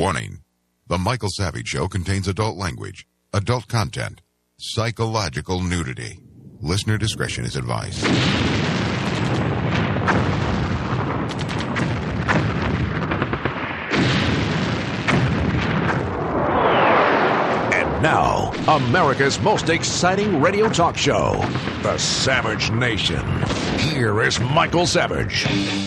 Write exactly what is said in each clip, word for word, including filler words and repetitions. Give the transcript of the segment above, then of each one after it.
Warning. The Michael Savage Show contains adult language, adult content, psychological nudity. Listener discretion is advised. And now, America's most exciting radio talk show, The Savage Nation. Here is Michael Savage.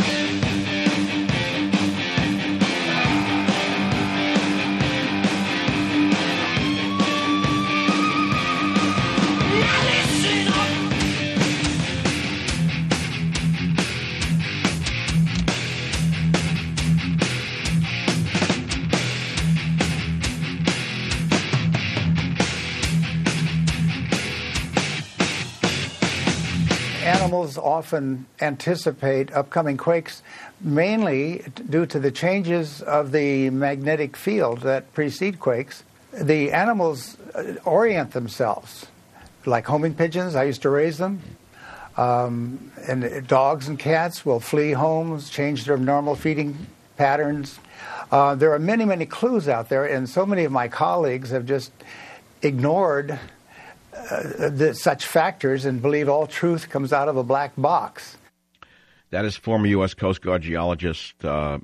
Animals often anticipate upcoming quakes mainly due to the changes of the magnetic field that precede quakes. The animals orient themselves, like homing pigeons. I used to raise them. Um, and dogs and cats will flee homes, change their normal feeding patterns. Uh, there are many, many clues out there, and so many of my colleagues have just ignored Uh, the, such factors and believe all truth comes out of a black box. That is former U S Coast Guard geologist, uh,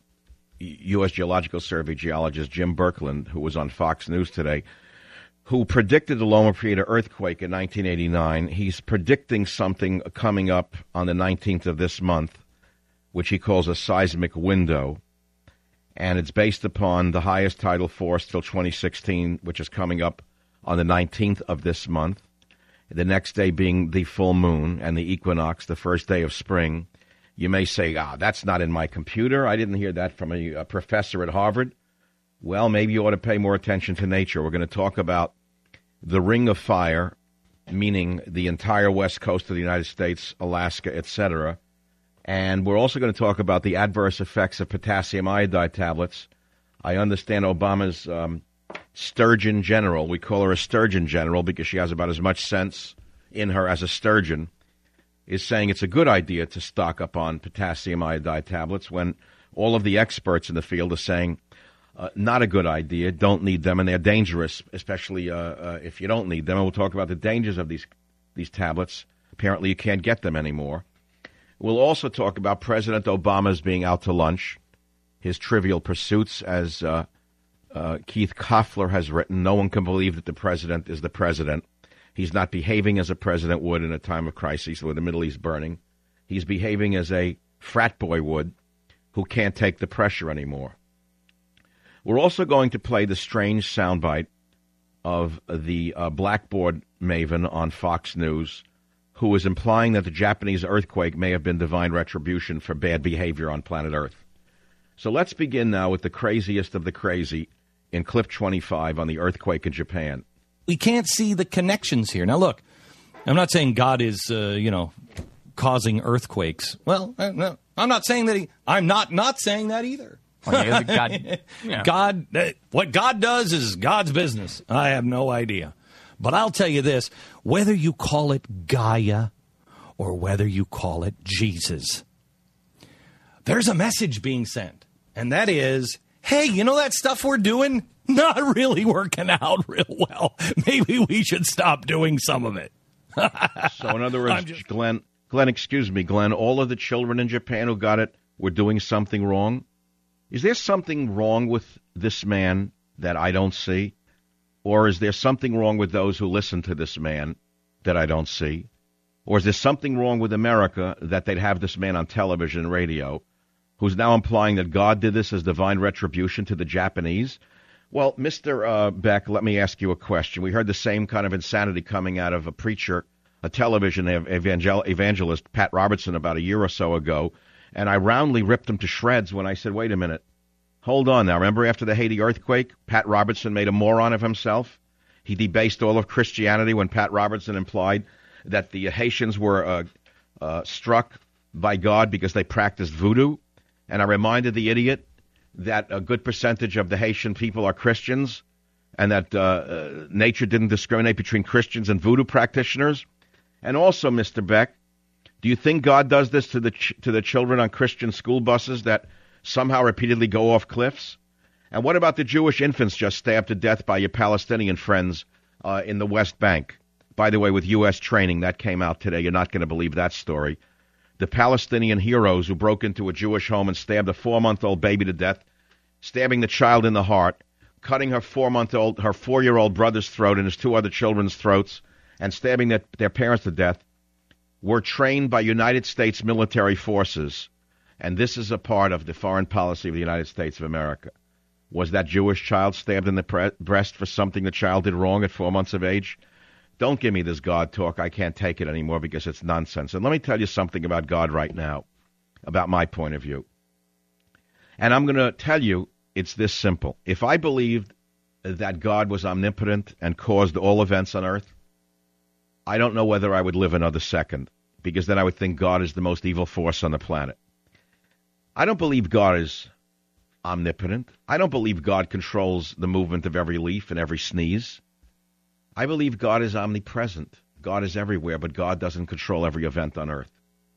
U S Geological Survey geologist Jim Birkeland, who was on Fox News today, who predicted the Loma Prieta earthquake in nineteen eighty-nine. He's predicting something coming up on the nineteenth of this month, which he calls a seismic window. And it's based upon the highest tidal force till twenty sixteen, which is coming up on the nineteenth of this month, the next day being the full moon and the equinox, the first day of spring. You may say, ah, that's not in my computer. I didn't hear that from a, a professor at Harvard. Well, maybe you ought to pay more attention to nature. We're going to talk about the Ring of Fire, meaning the entire west coast of the United States, Alaska, et cetera. And we're also going to talk about the adverse effects of potassium iodide tablets. I understand Obama's um, Sturgeon General, we call her a Sturgeon General because she has about as much sense in her as a sturgeon, is saying it's a good idea to stock up on potassium iodide tablets when all of the experts in the field are saying uh, not a good idea, don't need them, and they're dangerous, especially uh, uh, if you don't need them. And we'll talk about the dangers of these, these tablets. Apparently you can't get them anymore. We'll also talk about President Obama's being out to lunch, his trivial pursuits, as uh, Uh, Keith Koffler has written. No one can believe that the president is the president. He's not behaving as a president would in a time of crisis with the Middle East burning. He's behaving as a frat boy would who can't take the pressure anymore. We're also going to play the strange soundbite of the uh, blackboard maven on Fox News who is implying that the Japanese earthquake may have been divine retribution for bad behavior on planet Earth. So let's begin now with the craziest of the crazy in clip twenty-five on the earthquake in Japan. We can't see the connections here. Now, look, I'm not saying God is, uh, you know, causing earthquakes. Well, uh, no, I'm not saying that he, I'm not not saying that either. Okay, God, yeah. God, uh, what God does is God's business. I have no idea. But I'll tell you this, whether you call it Gaia or whether you call it Jesus, there's a message being sent, and that is, hey, you know that stuff we're doing? Not really working out real well. Maybe we should stop doing some of it. So in other words, just... Glenn, Glenn, excuse me, Glenn, all of the children in Japan who got it were doing something wrong? Is there something wrong with this man that I don't see? Or is there something wrong with those who listen to this man that I don't see? Or is there something wrong with America that they'd have this man on television and radio who's now implying that God did this as divine retribution to the Japanese? Well, Mister Uh, Beck, let me ask you a question. We heard the same kind of insanity coming out of a preacher, a television evangel- evangelist, Pat Robertson, about a year or so ago, and I roundly ripped him to shreds when I said, wait a minute, hold on now. Remember after the Haiti earthquake, Pat Robertson made a moron of himself? He debased all of Christianity when Pat Robertson implied that the Haitians were uh, uh, struck by God because they practiced voodoo. And I reminded the idiot that a good percentage of the Haitian people are Christians and that uh, uh, nature didn't discriminate between Christians and voodoo practitioners. And also, Mister Beck, do you think God does this to the ch- to the children on Christian school buses that somehow repeatedly go off cliffs? And what about the Jewish infants just stabbed to death by your Palestinian friends uh, in the West Bank? By the way, with U S training, that came out today. You're not going to believe that story. The Palestinian heroes who broke into a Jewish home and stabbed a four-month-old baby to death, stabbing the child in the heart, cutting her four-month-old, her four-year-old brother's throat and his two other children's throats, and stabbing their, their parents to death, were trained by United States military forces. And this is a part of the foreign policy of the United States of America. Was that Jewish child stabbed in the pre- breast for something the child did wrong at four months of age? Don't give me this God talk. I can't take it anymore because it's nonsense. And let me tell you something about God right now, about my point of view. And I'm going to tell you it's this simple. If I believed that God was omnipotent and caused all events on earth, I don't know whether I would live another second, because then I would think God is the most evil force on the planet. I don't believe God is omnipotent. I don't believe God controls the movement of every leaf and every sneeze. I believe God is omnipresent. God is everywhere, but God doesn't control every event on earth.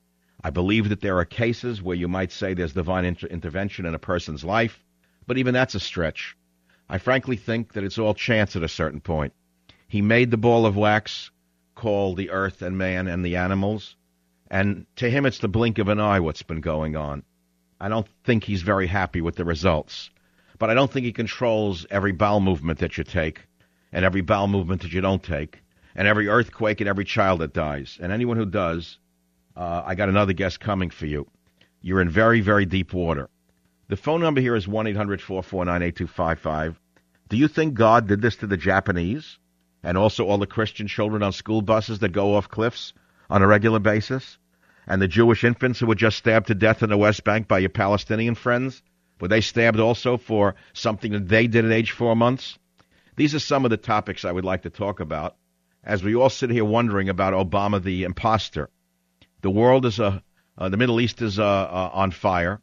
I believe that there are cases where you might say there's divine inter- intervention in a person's life, but even that's a stretch. I frankly think that it's all chance at a certain point. He made the ball of wax called the earth and man and the animals, and to him it's the blink of an eye what's been going on. I don't think he's very happy with the results. But I don't think he controls every bowel movement that you take, and every bowel movement that you don't take, and every earthquake and every child that dies. And anyone who does, uh, I got another guest coming for you. You're in very, very deep water. The phone number here is one eight hundred four four nine eight two five five. Do you think God did this to the Japanese and also all the Christian children on school buses that go off cliffs on a regular basis? And the Jewish infants who were just stabbed to death in the West Bank by your Palestinian friends? Were they stabbed also for something that they did at age four months? These are some of the topics I would like to talk about as we all sit here wondering about Obama the imposter. The world is, uh, uh, the Middle East is uh, uh, on fire.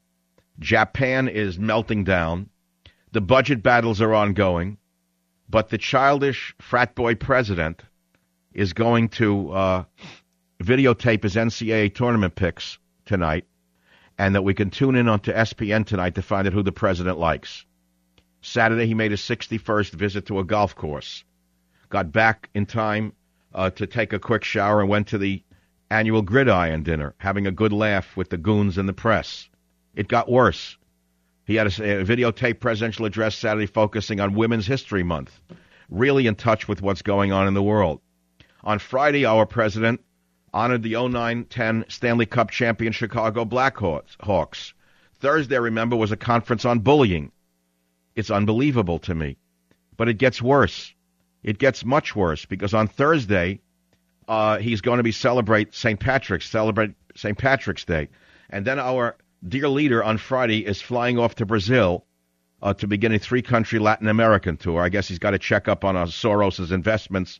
Japan is melting down. The budget battles are ongoing. But the childish frat boy president is going to uh, videotape his N C double A tournament picks tonight, and that we can tune in onto S P N tonight to find out who the president likes. Saturday, he made his sixty-first visit to a golf course, got back in time uh, to take a quick shower, and went to the annual Gridiron dinner, having a good laugh with the goons and the press. It got worse. He had a, a videotape presidential address Saturday focusing on Women's History Month, really in touch with what's going on in the world. On Friday, our president honored the oh nine ten Stanley Cup champion Chicago Blackhawks. Thursday, remember, was a conference on bullying. It's unbelievable to me. But it gets worse. It gets much worse, because on Thursday, uh, he's going to be celebrate Saint Patrick's, celebrate Saint Patrick's Day. And then our dear leader on Friday is flying off to Brazil uh, to begin a three-country Latin American tour. I guess he's got to check up on uh, Soros's investments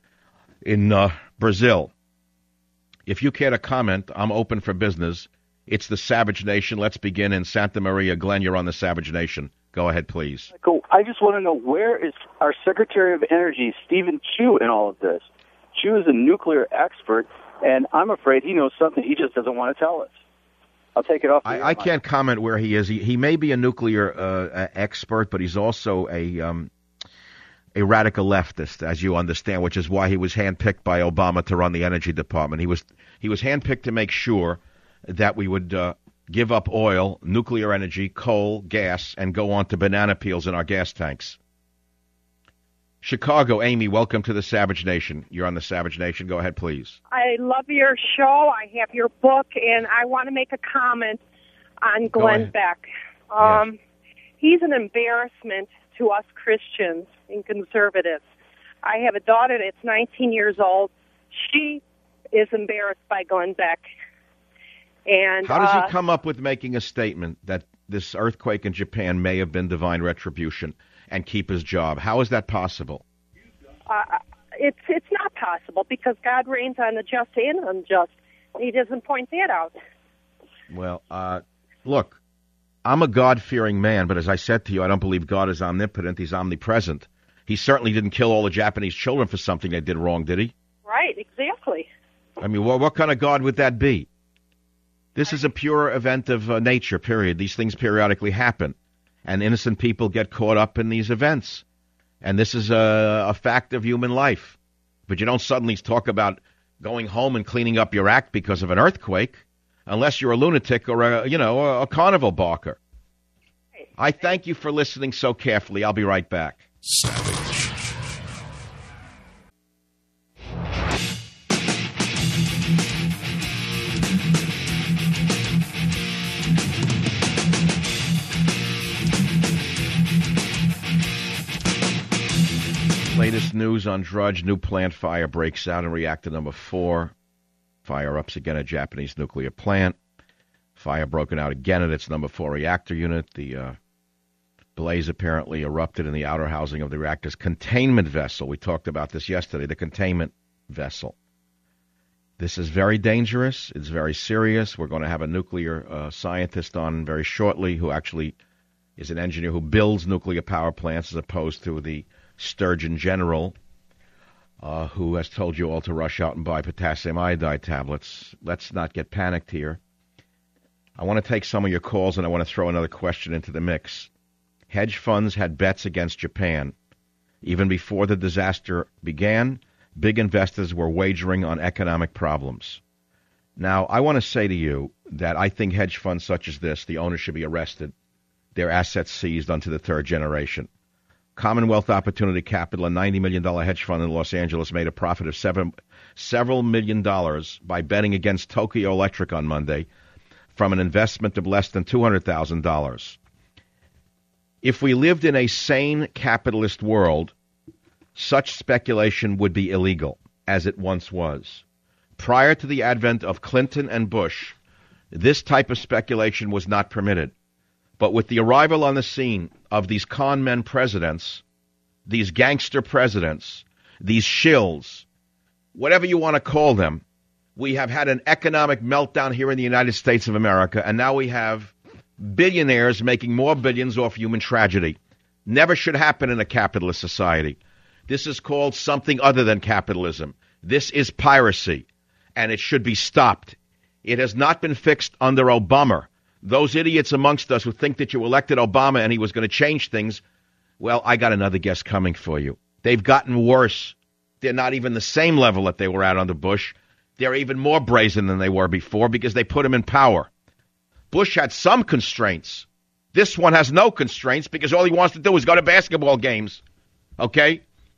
in uh, Brazil. If you care to comment, I'm open for business. It's the Savage Nation. Let's begin in Santa Maria. Glenn, you're on the Savage Nation. Go ahead, please. Cool. I just want to know, where is our Secretary of Energy, Stephen Chu, in all of this? Chu is a nuclear expert, and I'm afraid he knows something he just doesn't want to tell us. I'll take it off. I, I can't comment where he is. He, he may be a nuclear uh, expert, but he's also a um, a radical leftist, as you understand, which is why he was handpicked by Obama to run the Energy Department. He was he was handpicked to make sure that we would uh, give up oil, nuclear energy, coal, gas, and go on to banana peels in our gas tanks. Chicago, Amy, welcome to the Savage Nation. You're on the Savage Nation. Go ahead, please. I love your show. I have your book, and I want to make a comment on Glenn Beck. Um, yes. He's an embarrassment to us Christians and conservatives. I have a daughter that's nineteen years old. She is embarrassed by Glenn Beck. And how does uh, he come up with making a statement that this earthquake in Japan may have been divine retribution and keep his job? How is that possible? Uh, it's it's not possible, because God reigns on the just and unjust. He doesn't point that out. Well, uh, look, I'm a God-fearing man, but as I said to you, I don't believe God is omnipotent. He's omnipresent. He certainly didn't kill all the Japanese children for something they did wrong, did he? Right, exactly. I mean, what, what kind of God would that be? This is a pure event of uh, nature, period. These things periodically happen. and innocent people get caught up in these events. And this is a, a fact of human life. But you don't suddenly talk about going home and cleaning up your act because of an earthquake, unless you're a lunatic or a, you know, a, a carnival barker. I thank you for listening so carefully. I'll be right back. Savage. Latest news on Drudge. New plant fire breaks out in reactor number four. Fire ups again at Japanese nuclear plant. Fire broken out again at its number four reactor unit. The uh, blaze apparently erupted in the outer housing of the reactor's containment vessel. We talked about this yesterday, the containment vessel. This is very dangerous. It's very serious. We're going to have a nuclear uh, scientist on very shortly who actually is an engineer who builds nuclear power plants as opposed to the Sturgeon General, uh, who has told you all to rush out and buy potassium iodide tablets. Let's not get panicked here. I want to take some of your calls, and I want to throw another question into the mix. Hedge funds had bets against Japan. Even before the disaster began, big investors were wagering on economic problems. Now, I want to say to you that I think hedge funds such as this, the owners should be arrested, their assets seized unto the third generation. Commonwealth Opportunity Capital, a ninety million dollars hedge fund in Los Angeles, made a profit of seven, several million dollars by betting against Tokyo Electric on Monday from an investment of less than two hundred thousand dollars. If we lived in a sane capitalist world, such speculation would be illegal, as it once was. Prior to the advent of Clinton and Bush, this type of speculation was not permitted. But with the arrival on the scene of these con men presidents, these gangster presidents, these shills, whatever you want to call them, we have had an economic meltdown here in the United States of America, and now we have billionaires making more billions off human tragedy. Never should happen in a capitalist society. This is called something other than capitalism. This is piracy, and it should be stopped. It has not been fixed under Obama. Those idiots amongst us who think that you elected Obama and he was going to change things, well, I got another guess coming for you. They've gotten worse. They're not even the same level that they were at under Bush. They're even more brazen than they were before because they put him in power. Bush had some constraints. This one has no constraints because all he wants to do is go to basketball games. Okay?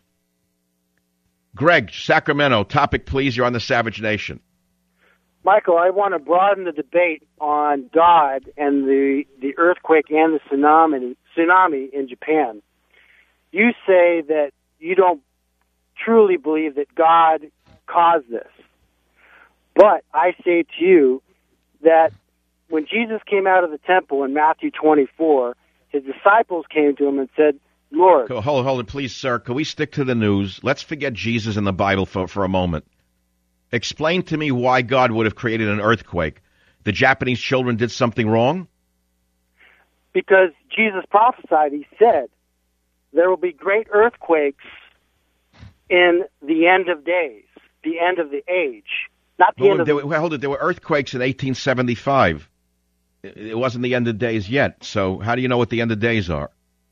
Greg, Sacramento, topic please. You're on the Savage Nation. Michael, I want to broaden the debate on God and the, the earthquake and the tsunami, tsunami in Japan. You say that you don't truly believe that God caused this. But I say to you that when Jesus came out of the temple in Matthew twenty-four, his disciples came to him and said, Lord. Hold it, hold it, please, sir. Can we stick to the news? Let's forget Jesus and the Bible for, for a moment. Explain to me why God would have created an earthquake. The Japanese children did something wrong? Because Jesus prophesied, he said, there will be great earthquakes in the end of days, the end of the age. Not the Hold end it, of there, the... were, hold it, there were earthquakes in eighteen seventy-five. It, it wasn't the end of days yet. So how do you know what the end of days are?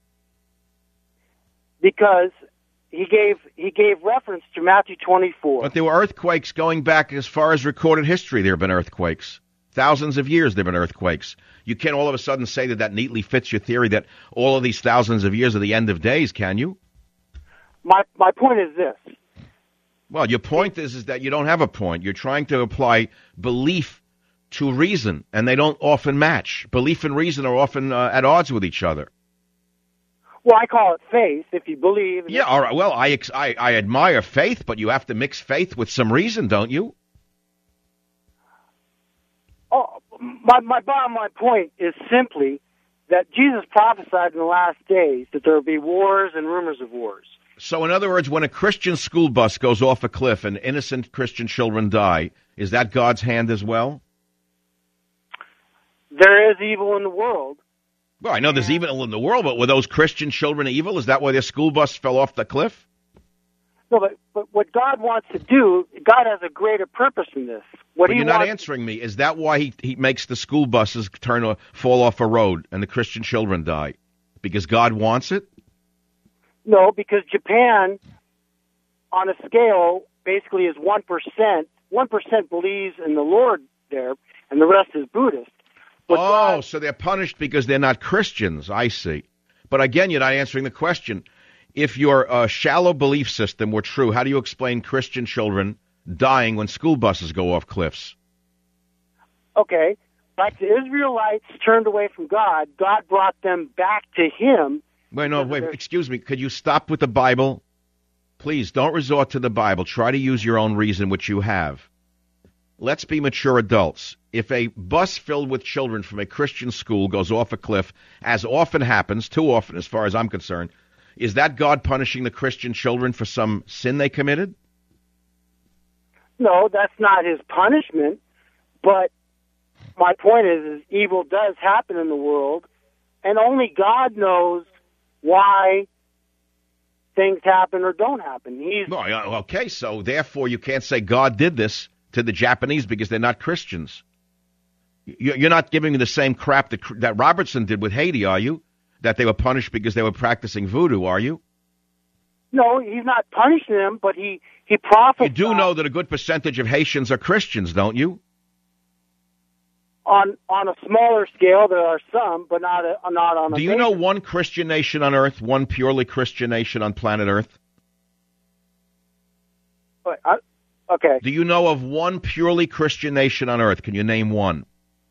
Because he gave he gave reference to Matthew twenty-four. But there were earthquakes going back as far as recorded history. There have been earthquakes. Thousands of years there have been earthquakes. You can't all of a sudden say that that neatly fits your theory that all of these thousands of years are the end of days, can you? My my point is this. Well, your point is, is that you don't have a point. You're trying to apply belief to reason, and they don't often match. Belief and reason are often uh, at odds with each other. Well, I call it faith, if you believe. Yeah, all right. Well, I, ex- I I admire faith, but you have to mix faith with some reason, don't you? Oh, my, my bottom line point is simply that Jesus prophesied in the last days that there will be wars and rumors of wars. So, in other words, when a Christian school bus goes off a cliff and innocent Christian children die, is that God's hand as well? There is evil in the world. Well, I know there's evil in the world, but were those Christian children evil? Is that why their school bus fell off the cliff? No, but, but what God wants to do, God has a greater purpose in this. What but he you're wants, not answering me. Is that why he, he makes the school buses turn or fall off a road and the Christian children die? Because God wants it? No, because Japan, on a scale, basically is one percent. one percent believes in the Lord there, and the rest is Buddhist. But oh, God, so they're punished because they're not Christians. I see. But again, you're not answering the question. If your uh, shallow belief system were true, how do you explain Christian children dying when school buses go off cliffs? Okay, like the Israelites turned away from God, God brought them back to Him. Wait, no, wait, excuse me. Could you stop with the Bible? Please, don't resort to the Bible. Try to use your own reason, which you have. Let's be mature adults. If a bus filled with children from a Christian school goes off a cliff, as often happens, too often as far as I'm concerned, is that God punishing the Christian children for some sin they committed? No, that's not His punishment. But my point is, is evil does happen in the world, and only God knows why things happen or don't happen. He's no, okay, so therefore you can't say God did this to the Japanese because they're not Christians. You're not giving me the same crap that, that Robertson did with Haiti, are you? That they were punished because they were practicing voodoo, are you? No, he's not punishing them, but he, he prophesied. You do know that a good percentage of Haitians are Christians, don't you? On on a smaller scale, there are some, but not a, not on a Do you major. know one Christian nation on Earth, one purely Christian nation on planet Earth? But I, okay. Do you know of one purely Christian nation on Earth? Can you name one?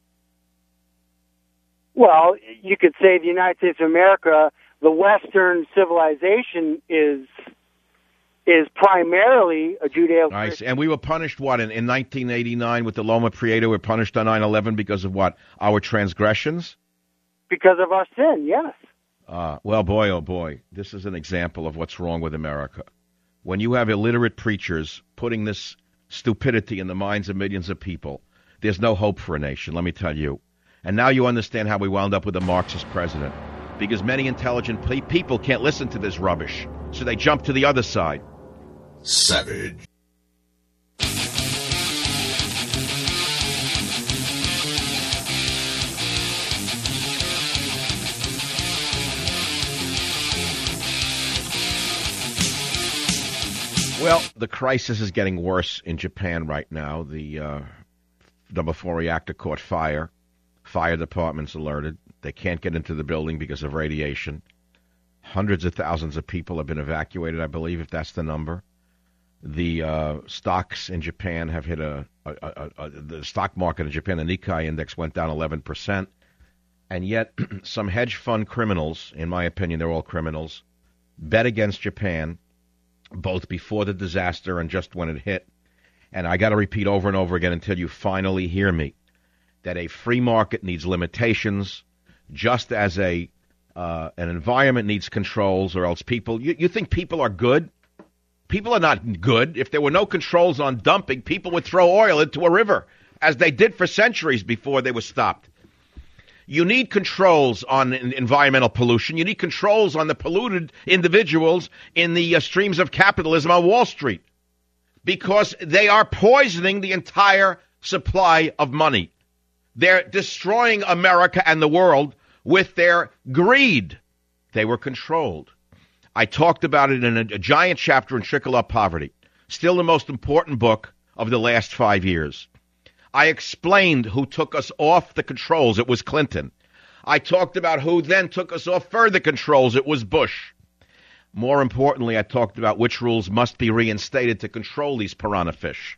Well, you could say the United States of America, the Western civilization is is primarily a Judeo-Christian. Nice. And we were punished, what, in, in nineteen eighty-nine with the Loma Prieta? We were punished on nine eleven because of what? Our transgressions? Because of our sin, yes. Uh, well, boy, oh boy, this is an example of what's wrong with America. When you have illiterate preachers putting this stupidity in the minds of millions of people, there's no hope for a nation, let me tell you. And now you understand how we wound up with a Marxist president. Because many intelligent pe- people can't listen to this rubbish, so they jump to the other side. Savage. Well, the crisis is getting worse in Japan right now. The uh, number four reactor caught fire. Fire department's alerted. They can't get into the building because of radiation. Hundreds of thousands of people have been evacuated, I believe, if that's the number. The uh, stocks in Japan have hit a, a, a, a... The stock market in Japan, the Nikkei index, went down eleven percent. And yet, some hedge fund criminals, in my opinion, they're all criminals, bet against Japan, both before the disaster and just when it hit. And I got to repeat over and over again until you finally hear me, that a free market needs limitations, just as a uh, an environment needs controls, or else people... You, you think people are good? People are not good. If there were no controls on dumping, people would throw oil into a river, as they did for centuries before they were stopped. You need controls on environmental pollution. You need controls on the polluted individuals in the uh, streams of capitalism on Wall Street, because they are poisoning the entire supply of money. They're destroying America and the world with their greed. They were controlled. I talked about it in a, a giant chapter in Trickle Up Poverty, still the most important book of the last five years. I explained who took us off the controls. It was Clinton. I talked about who then took us off further controls. It was Bush. More importantly, I talked about which rules must be reinstated to control these piranha fish.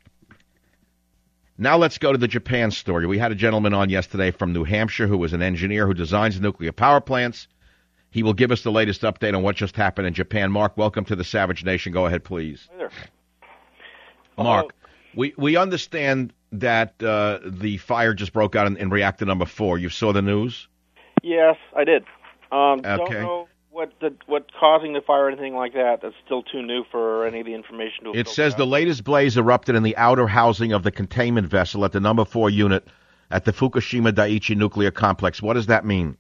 Now let's go to the Japan story. We had a gentleman on yesterday from New Hampshire who was an engineer who designs nuclear power plants. He will give us the latest update on what just happened in Japan. Mark, welcome to the Savage Nation. Go ahead, please. Hi there. Mark, Uh, we, we understand that uh, the fire just broke out in, in reactor number four. You saw the news? Yes, I did. Um, Don't Okay. know what the, what causing the fire or anything like that. That's still too new for any of the information to have It filtered says out. the latest blaze erupted in the outer housing of the containment vessel at the number four unit at the Fukushima Daiichi nuclear complex. What does that mean?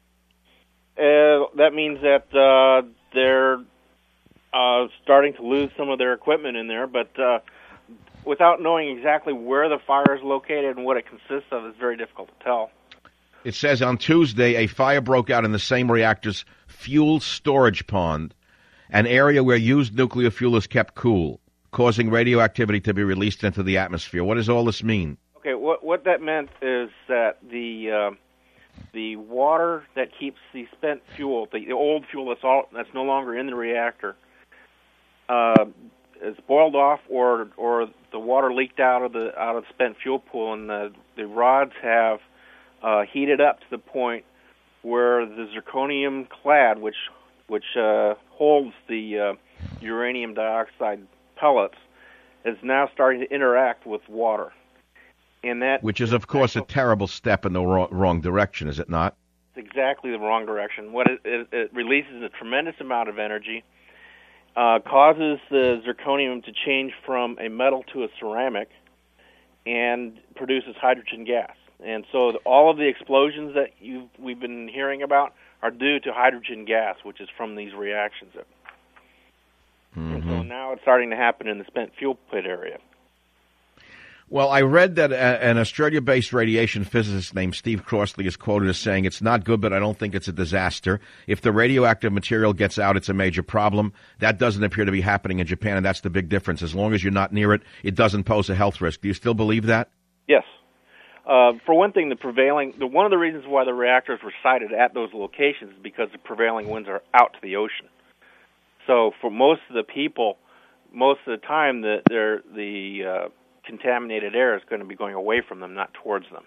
Uh, that means that uh, they're uh, starting to lose some of their equipment in there, but uh, without knowing exactly where the fire is located and what it consists of, it's very difficult to tell. It says on Tuesday a fire broke out in the same reactor's fuel storage pond, an area where used nuclear fuel is kept cool, causing radioactivity to be released into the atmosphere. What does all this mean? Okay, what what that meant is that the uh, the water that keeps the spent fuel, the, the old fuel that's all that's no longer in the reactor, uh, is boiled off, or or the water leaked out of the out of the spent fuel pool, and the the rods have uh, heated up to the point where the zirconium clad, which which uh, holds the uh, uranium dioxide pellets, is now starting to interact with water. And that, Which is, of course, a terrible step in the wrong, wrong direction, is it not? It's exactly the wrong direction. What it, it, it releases a tremendous amount of energy, uh, causes the zirconium to change from a metal to a ceramic, and produces hydrogen gas. And so the, all of the explosions that you've, we've been hearing about are due to hydrogen gas, which is from these reactions. Mm-hmm. And so now it's starting to happen in the spent fuel pit area. Well, I read that a, an Australia-based radiation physicist named Steve Crossley is quoted as saying, "It's not good, but I don't think it's a disaster. If the radioactive material gets out, it's a major problem. That doesn't appear to be happening in Japan, and that's the big difference. As long as you're not near it, it doesn't pose a health risk." Do you still believe that? Yes. Uh, for one thing, the prevailing the one of the reasons why the reactors were sited at those locations is because the prevailing winds are out to the ocean. So for most of the people, most of the time, the they're, the uh, contaminated air is going to be going away from them, not towards them.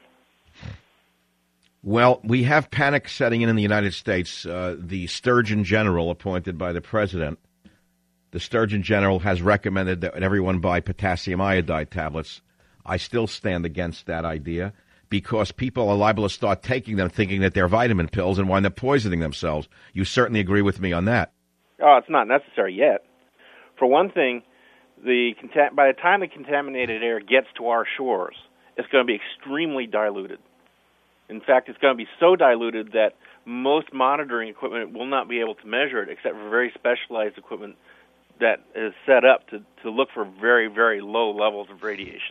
Well, we have panic setting in in the United States. Uh, the Surgeon General appointed by the president, the Surgeon General has recommended that everyone buy potassium iodide tablets. I still stand against that idea because people are liable to start taking them thinking that they're vitamin pills and wind up poisoning themselves. You certainly agree with me on that. Oh, it's not necessary yet. For one thing, the by the time the contaminated air gets to our shores, it's going to be extremely diluted. In fact, it's going to be so diluted that most monitoring equipment will not be able to measure it except for very specialized equipment that is set up to, to look for very, very low levels of radiation.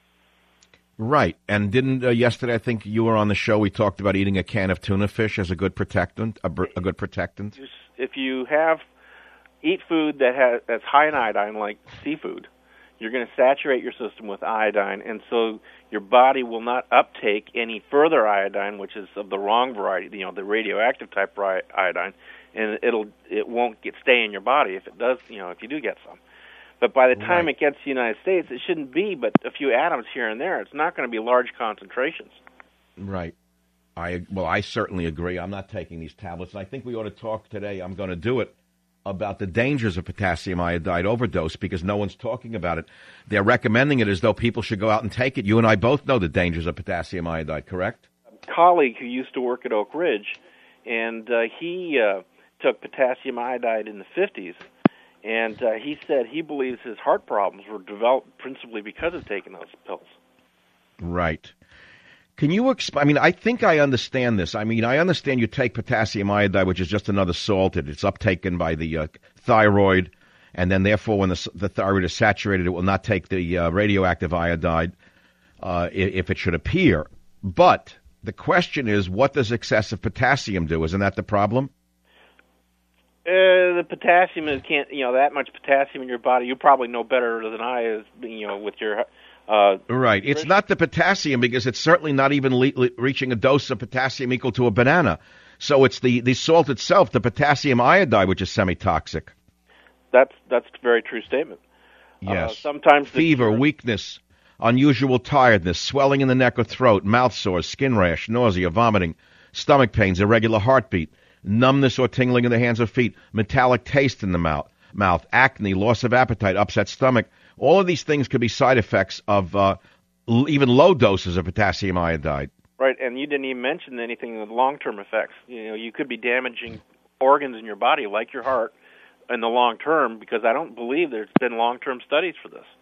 Right. And didn't uh, yesterday, I think you were on the show, we talked about eating a can of tuna fish as a good protectant, a, br- a good protectant? If you have eat food that has that's high in iodine, like seafood, you're going to saturate your system with iodine, and so your body will not uptake any further iodine, which is of the wrong variety, you know, the radioactive type iodine, and it'll it won't get stay in your body if it does, you know, if you do get some. But by the time right. it gets to the United States, it shouldn't be but a few atoms here and there. It's not going to be large concentrations. Right. I well, I certainly agree. I'm not taking these tablets, and I think we ought to talk today. I'm going to do it about the dangers of potassium iodide overdose because no one's talking about it. They're recommending it as though people should go out and take it. You and I both know the dangers of potassium iodide, correct? A colleague who used to work at Oak Ridge, and uh, he uh, took potassium iodide in the fifties, and uh, he said he believes his heart problems were developed principally because of taking those pills. Right. Can you explain? I mean, I think I understand this. I mean, I understand you take potassium iodide, which is just another salt. It's uptaken by the uh, thyroid, and then therefore when the, the thyroid is saturated, it will not take the uh, radioactive iodide uh, if it should appear. But the question is, what does excessive potassium do? Isn't that the problem? Uh, the potassium is can't you know that much potassium in your body. You probably know better than I is you know with your. Uh, right. It's not the potassium because it's certainly not even le- le- reaching a dose of potassium equal to a banana. So it's the, the salt itself, the potassium iodide, which is semi-toxic. That's that's a very true statement. Yes. Uh, sometimes fever, cure- weakness, unusual tiredness, swelling in the neck or throat, mouth sores, skin rash, nausea, vomiting, stomach pains, irregular heartbeat, numbness or tingling in the hands or feet, metallic taste in the mouth, mouth, acne, loss of appetite, upset stomach. All of these things could be side effects of uh, l- even low doses of potassium iodide. Right, and you didn't even mention anything of the long-term effects. You know, you could be damaging organs in your body, like your heart, in the long term, because I don't believe there's been long-term studies for this.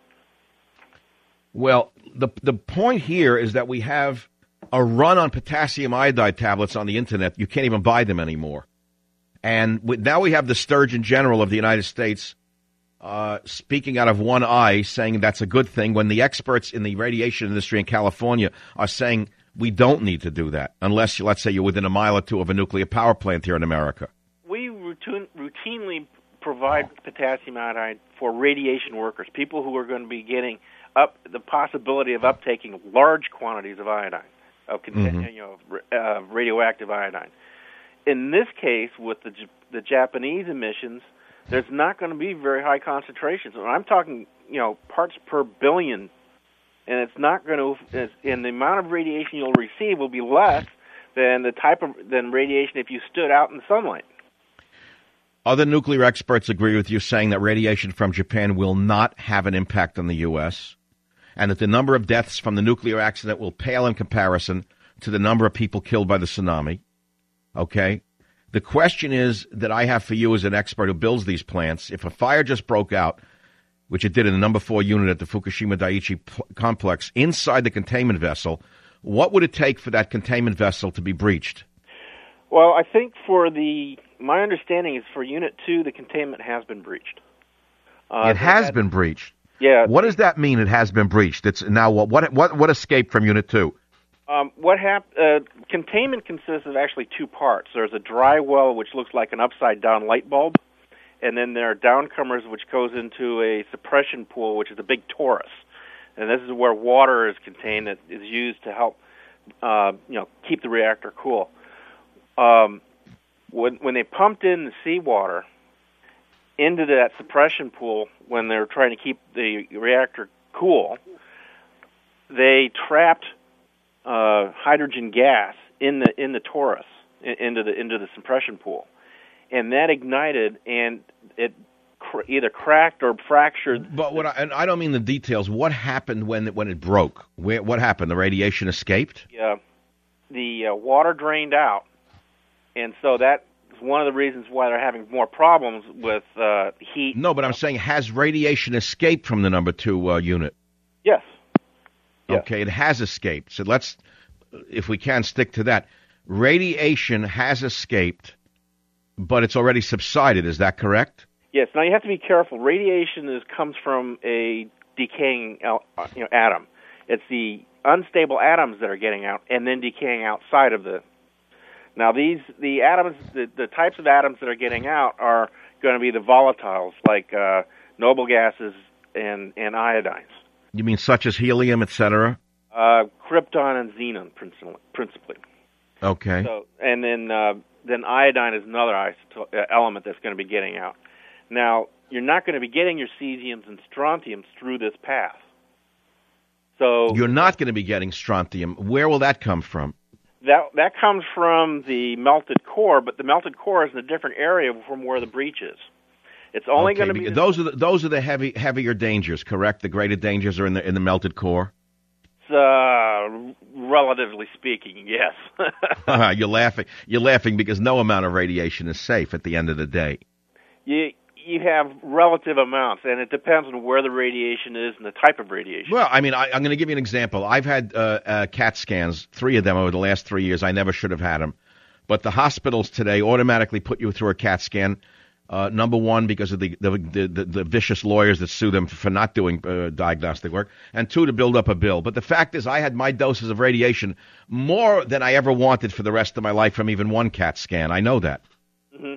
Well, the the point here is that we have a run on potassium iodide tablets on the Internet. You can't even buy them anymore. And we, now we have the Surgeon General of the United States Uh, speaking out of one eye, saying that's a good thing, when the experts in the radiation industry in California are saying we don't need to do that unless, let's say, you're within a mile or two of a nuclear power plant here in America. We routine, routinely provide potassium iodide for radiation workers, people who are going to be getting up the possibility of uptaking large quantities of iodine, of mm-hmm. you know, uh, radioactive iodine. In this case, with the the Japanese emissions, there's not going to be very high concentrations. I'm talking, you know, parts per billion, and it's not going to. And the amount of radiation you'll receive will be less than the type of than radiation if you stood out in the sunlight. Other nuclear experts agree with you, saying that radiation from Japan will not have an impact on the U S, and that the number of deaths from the nuclear accident will pale in comparison to the number of people killed by the tsunami. Okay? The question is that I have for you as an expert who builds these plants, if a fire just broke out, which it did in the number four unit at the Fukushima Daiichi p- complex, inside the containment vessel, what would it take for that containment vessel to be breached? Well, I think for the, my understanding is for Unit two, the containment has been breached. Uh, it has had, been breached? Yeah. What does that mean, it has been breached? It's now what what what, what escaped from Unit two? Um, what hap- uh, containment consists of actually two parts. There's a dry well, which looks like an upside-down light bulb, and then there are downcomers, which goes into a suppression pool, which is a big torus. And this is where water is contained that is used to help, uh, you know, keep the reactor cool. Um, when when they pumped in the seawater into that suppression pool when they were trying to keep the reactor cool, they trapped Uh, hydrogen gas in the in the torus in, into the into the suppression pool, and that ignited and it cr- either cracked or fractured. But what I, and I don't mean the details. What happened when it, when it broke? Where, what happened? The radiation escaped. Yeah, the uh, water drained out, and so that's one of the reasons why they're having more problems with uh, heat. No, but I'm saying, has radiation escaped from the number two uh, unit? Yes. Okay, it has escaped. So let's, if we can, stick to that. Radiation has escaped, but it's already subsided. Is that correct? Yes. Now you have to be careful. Radiation is comes from a decaying you know, atom. It's the unstable atoms that are getting out and then decaying outside of the. Now these the atoms, the, the types of atoms that are getting out are going to be the volatiles like uh, noble gases and, and iodines. You mean such as helium, et cetera? Uh, krypton and xenon, principally. Okay. So, and then uh, then iodine is another isotope, uh, element that's going to be getting out. Now, you're not going to be getting your cesiums and strontiums through this path. So you're not going to be getting strontium. Where will that come from? That that comes from the melted core, but the melted core is in a different area from where the breach is. It's only okay, going to be those are the, those are the heavy heavier dangers, correct? The greater dangers are in the in the melted core. Uh, relatively speaking, yes. You're laughing. You're laughing because no amount of radiation is safe at the end of the day. You you have relative amounts, and it depends on where the radiation is and the type of radiation. Well, I mean, I, I'm going to give you an example. I've had uh, uh, CAT scans, three of them over the last three years. I never should have had them, but the hospitals today automatically put you through a CAT scan. Uh, number one, because of the the, the the the vicious lawyers that sue them for not doing uh, diagnostic work, and two, to build up a bill. But the fact is, I had my doses of radiation more than I ever wanted for the rest of my life from even one CAT scan. I know that. Mm-hmm.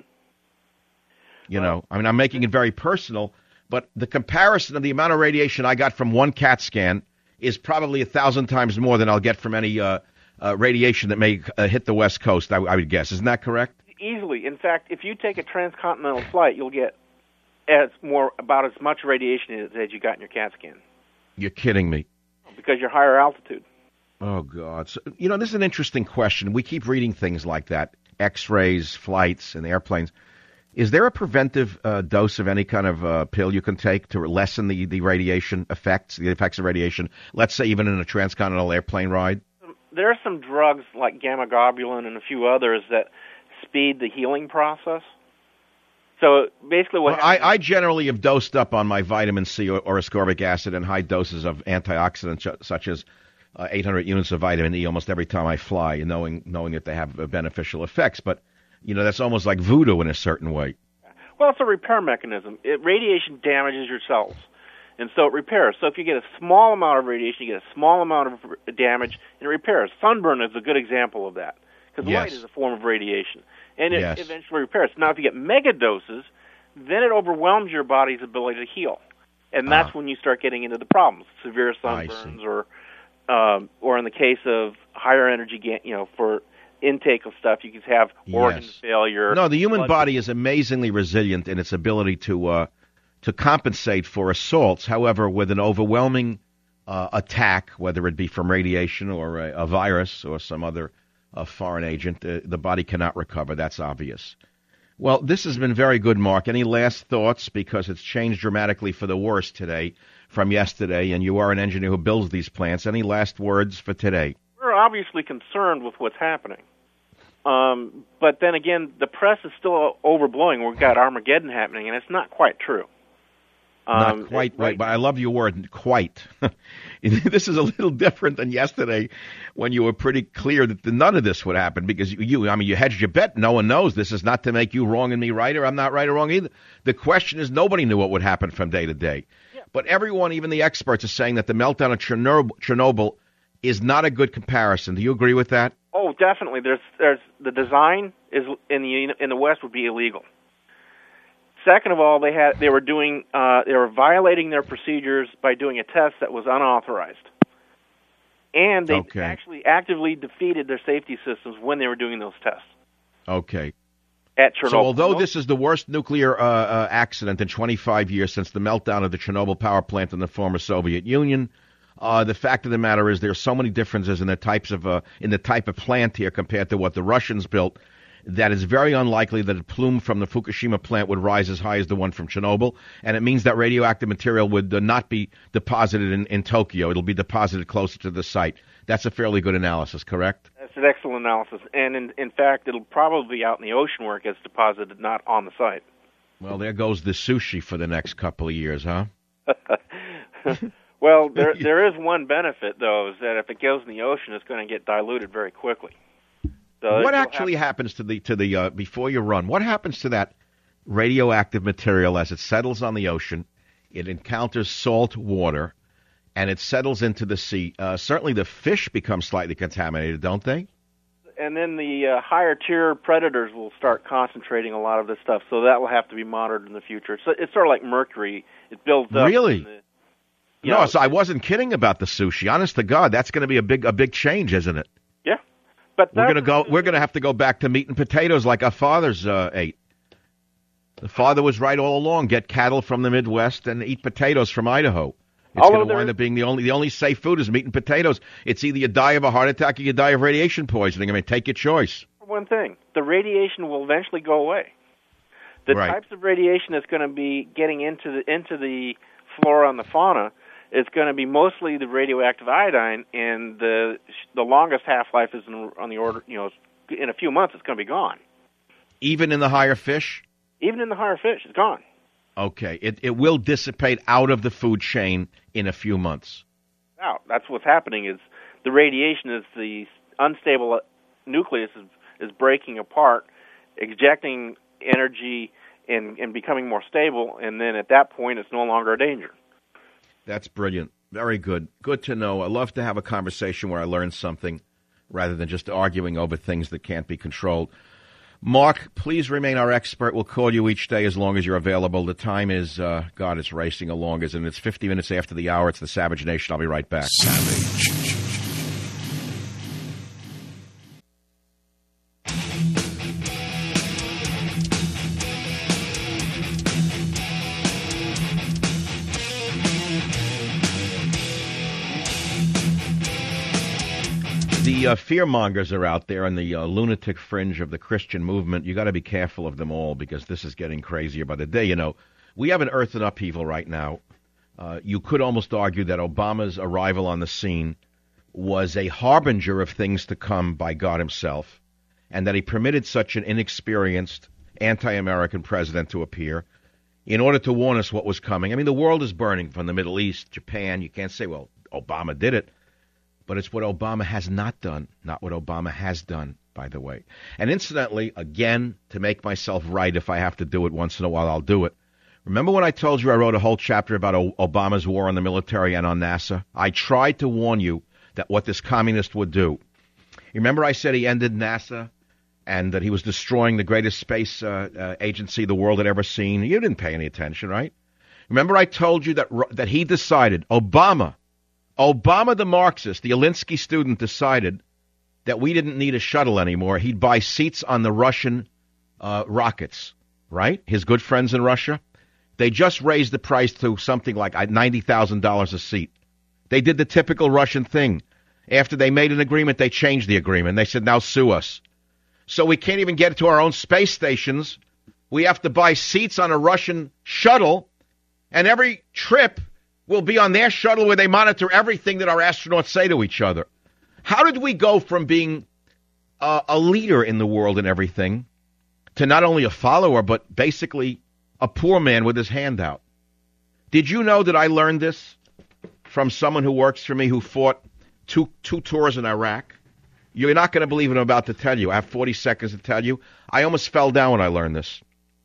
You well, know, I mean, I'm making it very personal, but the comparison of the amount of radiation I got from one CAT scan is probably a thousand times more than I'll get from any uh, uh, radiation that may uh, hit the West Coast, I, I would guess. Isn't that correct? Easily. In fact, if you take a transcontinental flight, you'll get as more about as much radiation as, as you got in your CAT scan. You're kidding me. Because you're higher altitude. Oh, God. So, you know, this is an interesting question. We keep reading things like that, X-rays, flights, and airplanes. Is there a preventive uh, dose of any kind of uh, pill you can take to lessen the, the radiation effects, the effects of radiation, let's say even in a transcontinental airplane ride? There are some drugs like gamma globulin and a few others that speed the healing process. So basically what well, I, I generally have dosed up on my vitamin C or, or ascorbic acid and high doses of antioxidants such as uh, eight hundred units of vitamin E almost every time I fly, knowing knowing that they have uh, beneficial effects. But, you know, that's almost like voodoo in a certain way. Well, it's a repair mechanism. It, radiation damages your cells. And so it repairs. So if you get a small amount of radiation, you get a small amount of damage, and it repairs. Sunburn is a good example of that, because yes. light is a form of radiation, and it yes. eventually repairs. Now, if you get mega doses, then it overwhelms your body's ability to heal, and that's uh, when you start getting into the problems, severe sunburns, or um, or in the case of higher energy, you know, for intake of stuff, you could have organ yes. failure. No, the human body is amazingly resilient in its ability to uh, to compensate for assaults. However, with an overwhelming uh, attack, whether it be from radiation or a, a virus or some other uh, foreign agent, uh, the body cannot recover. That's obvious. Well, this has been very good, Mark. Any last thoughts? Because it's changed dramatically for the worse today from yesterday, and you are an engineer who builds these plants. Any last words for today? We're obviously concerned with what's happening. Um, but then again, the press is still overblowing. We've got Armageddon happening, and it's not quite true. Not Um, quite it- right, but I love your word, quite. This is a little different than yesterday when you were pretty clear that the, none of this would happen because you, you, I mean, you hedged your bet. No one knows. This is not to make you wrong and me right, or I'm not right or wrong either. The question is nobody knew what would happen from day to day. But everyone, even the experts, are saying that the meltdown of Chernobyl, Chernobyl is not a good comparison. Do you agree with that? Oh, definitely. There's, there's the design is in the in the West would be illegal. Second of all, they had they were doing uh, they were violating their procedures by doing a test that was unauthorized, and they Okay. actually actively defeated their safety systems when they were doing those tests Okay. at Chernobyl. So although this is the worst nuclear uh, uh, accident in twenty-five years since the meltdown of the Chernobyl power plant in the former Soviet Union, uh, the fact of the matter is there are so many differences in the types of uh, in the type of plant here compared to what the Russians built that it's very unlikely that a plume from the Fukushima plant would rise as high as the one from Chernobyl, and it means that radioactive material would uh, not be deposited in, in Tokyo. It'll be deposited closer to the site. That's a fairly good analysis, correct? That's an excellent analysis, and in, in fact, it'll probably be out in the ocean where it gets deposited, not on the site. Well, there goes the sushi for the next couple of years, huh? Well, there there is one benefit, though, is that if it goes in the ocean, it's going to get diluted very quickly. So What it'll actually happens to the to the uh, before you run? What happens to that radioactive material as it settles on the ocean? It encounters salt water, and it settles into the sea. Uh, certainly, the fish become slightly contaminated, don't they? And then the uh, higher tier predators will start concentrating a lot of this stuff, so that will have to be monitored in the future. So it's sort of like mercury; it builds up. Really? in the- you No, know, so I wasn't kidding about the sushi. Honest to God, that's going to be a big a big change, isn't it? yeah, but We're that's going to go. We're going to have to go back to meat and potatoes like our fathers uh, ate. The father was right all along. Get cattle from the Midwest and eat potatoes from Idaho. It's Although going to there wind is- up being the only the only safe food is meat and potatoes. It's either you die of a heart attack or you die of radiation poisoning. I mean, take your choice. one thing: the radiation will eventually go away. The Right. types of radiation that's going to be getting into the into the flora and the fauna is going to be mostly the radioactive iodine, and the the longest half life is in, on the order. You know, in a few months, it's going to be gone. Even in the higher fish. Even in the higher fish, it's gone. Okay, it it will dissipate out of the food chain in a few months. Out. That's what's happening. Is the radiation is the unstable nucleus is, is breaking apart, ejecting energy and and becoming more stable, and then at that point, it's no longer a danger. That's brilliant. Very good. Good to know. I love to have a conversation where I learn something rather than just arguing over things that can't be controlled. Mark, please remain our expert. We'll call you each day as long as you're available. The time is, uh, God, it's racing along, isn't it? It's fifty minutes after the hour. It's the Savage Nation. I'll be right back. Savage. The uh, fearmongers are out there on the uh, lunatic fringe of the Christian movement. You got to be careful of them all because this is getting crazier by the day. You know, we have an earth in upheaval right now. Uh, you could almost argue that Obama's arrival on the scene was a harbinger of things to come by God himself, and that he permitted such an inexperienced anti-American president to appear in order to warn us what was coming. I mean, the world is burning from the Middle East, Japan. You can't say, well, Obama did it. But it's what Obama has not done, not what Obama has done, by the way. And incidentally, again, to make myself right, if I have to do it once in a while, I'll do it. Remember when I told you I wrote a whole chapter about o- Obama's war on the military and on NASA? I tried to warn you that what this communist would do. Remember I said he ended NASA and that he was destroying the greatest space uh, uh, agency the world had ever seen? You didn't pay any attention, right? Remember I told you that that he decided, Obama, Obama the Marxist, the Alinsky student, decided that we didn't need a shuttle anymore. He'd buy seats on the Russian uh, rockets, right? His good friends in Russia. They just raised the price to something like ninety thousand dollars a seat. They did the typical Russian thing. After they made an agreement, they changed the agreement. They said, now sue us. So we can't even get to our own space stations. We have to buy seats on a Russian shuttle, and every trip will be on their shuttle where they monitor everything that our astronauts say to each other. How did we go from being uh, a leader in the world and everything to not only a follower, but basically a poor man with his hand out? Did you know that I learned this from someone who works for me who fought two two tours in Iraq? You're not going to believe what I'm about to tell you. I have forty seconds to tell you. I almost fell down when I learned this.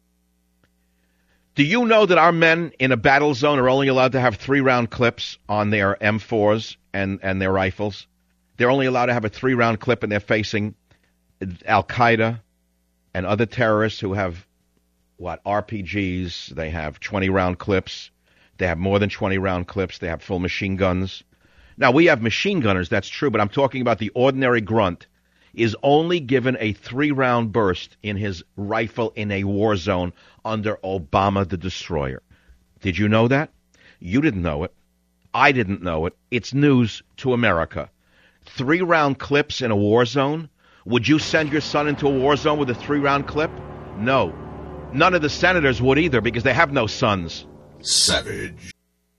Do you know that our men in a battle zone are only allowed to have three-round clips on their M fours and, and their rifles? They're only allowed to have a three-round clip, and they're facing Al-Qaeda and other terrorists who have, what, R P Gs. They have twenty-round clips. They have more than twenty-round clips. They have full machine guns. Now, we have machine gunners, that's true, but I'm talking about the ordinary grunt is only given a three-round burst in his rifle in a war zone under Obama the Destroyer. Did you know that? You didn't know it. I didn't know it. It's news to America. Three-round clips in a war zone? Would you send your son into a war zone with a three-round clip? No. None of the senators would either because they have no sons. Savage.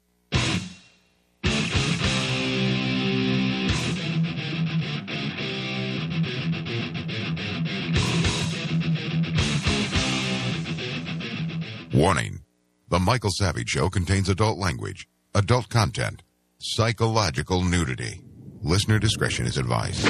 Warning. The Michael Savage Show contains adult language, adult content, psychological nudity. Listener discretion is advised.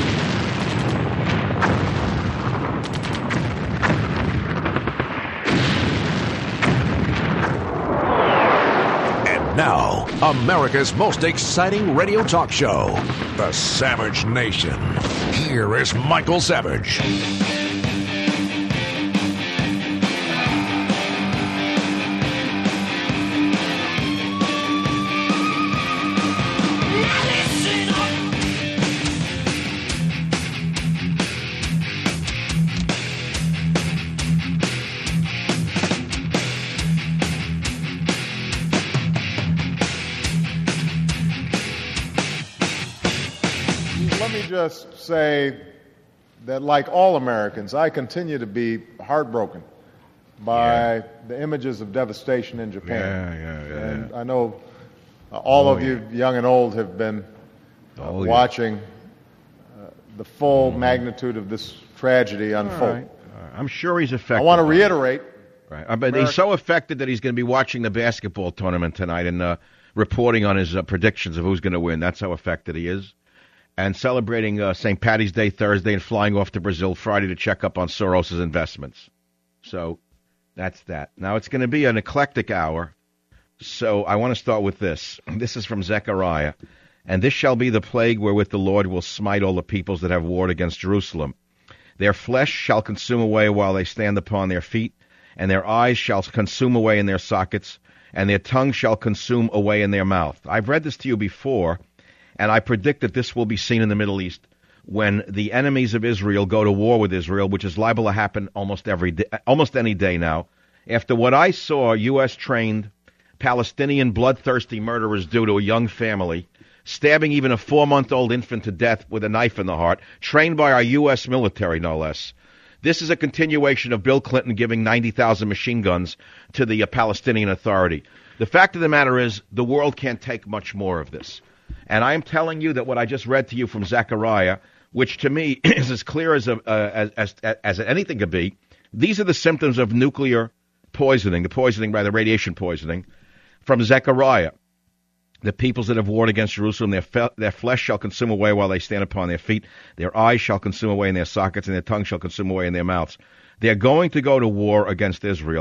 And now, America's most exciting radio talk show, The Savage Nation. Here is Michael Savage. Just say that, like all Americans, I continue to be heartbroken by yeah. the images of devastation in Japan. Yeah, yeah, yeah. And I know uh, all oh, of you, yeah. young and old, have been uh, oh, watching yeah. uh, the full mm. magnitude of this tragedy unfold. All right. All right. I'm sure he's affected. I want to reiterate. Right. I bet he's so affected that he's going to be watching the basketball tournament tonight and uh, reporting on his uh, predictions of who's going to win. That's how affected he is. And celebrating uh, Saint Patty's Day Thursday and flying off to Brazil Friday to check up on Soros' investments. So that's that. Now, it's going to be an eclectic hour, so I want to start with this. This is from Zechariah. And this shall be the plague wherewith the Lord will smite all the peoples that have warred against Jerusalem. Their flesh shall consume away while they stand upon their feet, and their eyes shall consume away in their sockets, and their tongue shall consume away in their mouth. I've read this to you before. And I predict that this will be seen in the Middle East when the enemies of Israel go to war with Israel, which is liable to happen almost every day, almost any day now. After what I saw U S-trained Palestinian bloodthirsty murderers do to a young family, stabbing even a four-month-old infant to death with a knife in the heart, trained by our U S military, no less. This is a continuation of Bill Clinton giving ninety thousand machine guns to the uh, Palestinian Authority. The fact of the matter is the world can't take much more of this. And I am telling you that what I just read to you from Zechariah, which to me is as clear as, a, uh, as, as, as anything could be, these are the symptoms of nuclear poisoning, the poisoning by the radiation poisoning, from Zechariah. The peoples that have warred against Jerusalem, their, fe- their flesh shall consume away while they stand upon their feet. Their eyes shall consume away in their sockets, and their tongue shall consume away in their mouths. They're going to go to war against Israel.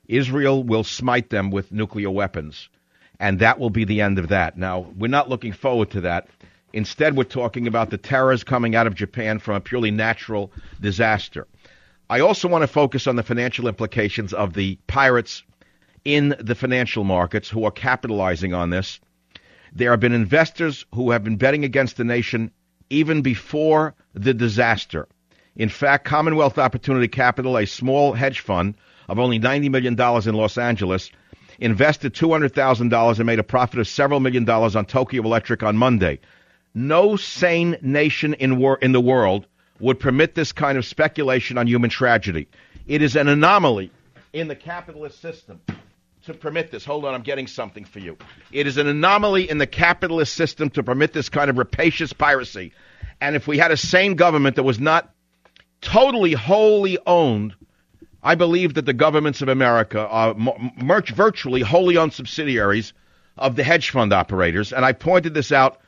Israel will smite them with nuclear weapons, and that will be the end of that. Now, we're not looking forward to that. Instead, we're talking about the terrors coming out of Japan from a purely natural disaster. I also want to focus on the financial implications of the pirates in the financial markets who are capitalizing on this. There have been investors who have been betting against the nation even before the disaster. In fact, Commonwealth Opportunity Capital, a small hedge fund of only ninety million dollars in Los Angeles, invested two hundred thousand dollars and made a profit of several million dollars on Tokyo Electric on Monday. No sane nation in, wor- in the world would permit this kind of speculation on human tragedy. It is an anomaly in the capitalist system to permit this. Hold on, I'm getting something for you. It is an anomaly in the capitalist system to permit this kind of rapacious piracy. And if we had a sane government that was not totally, wholly owned, I believe that the governments of America are merch, virtually wholly owned subsidiaries of the hedge fund operators. And I pointed this out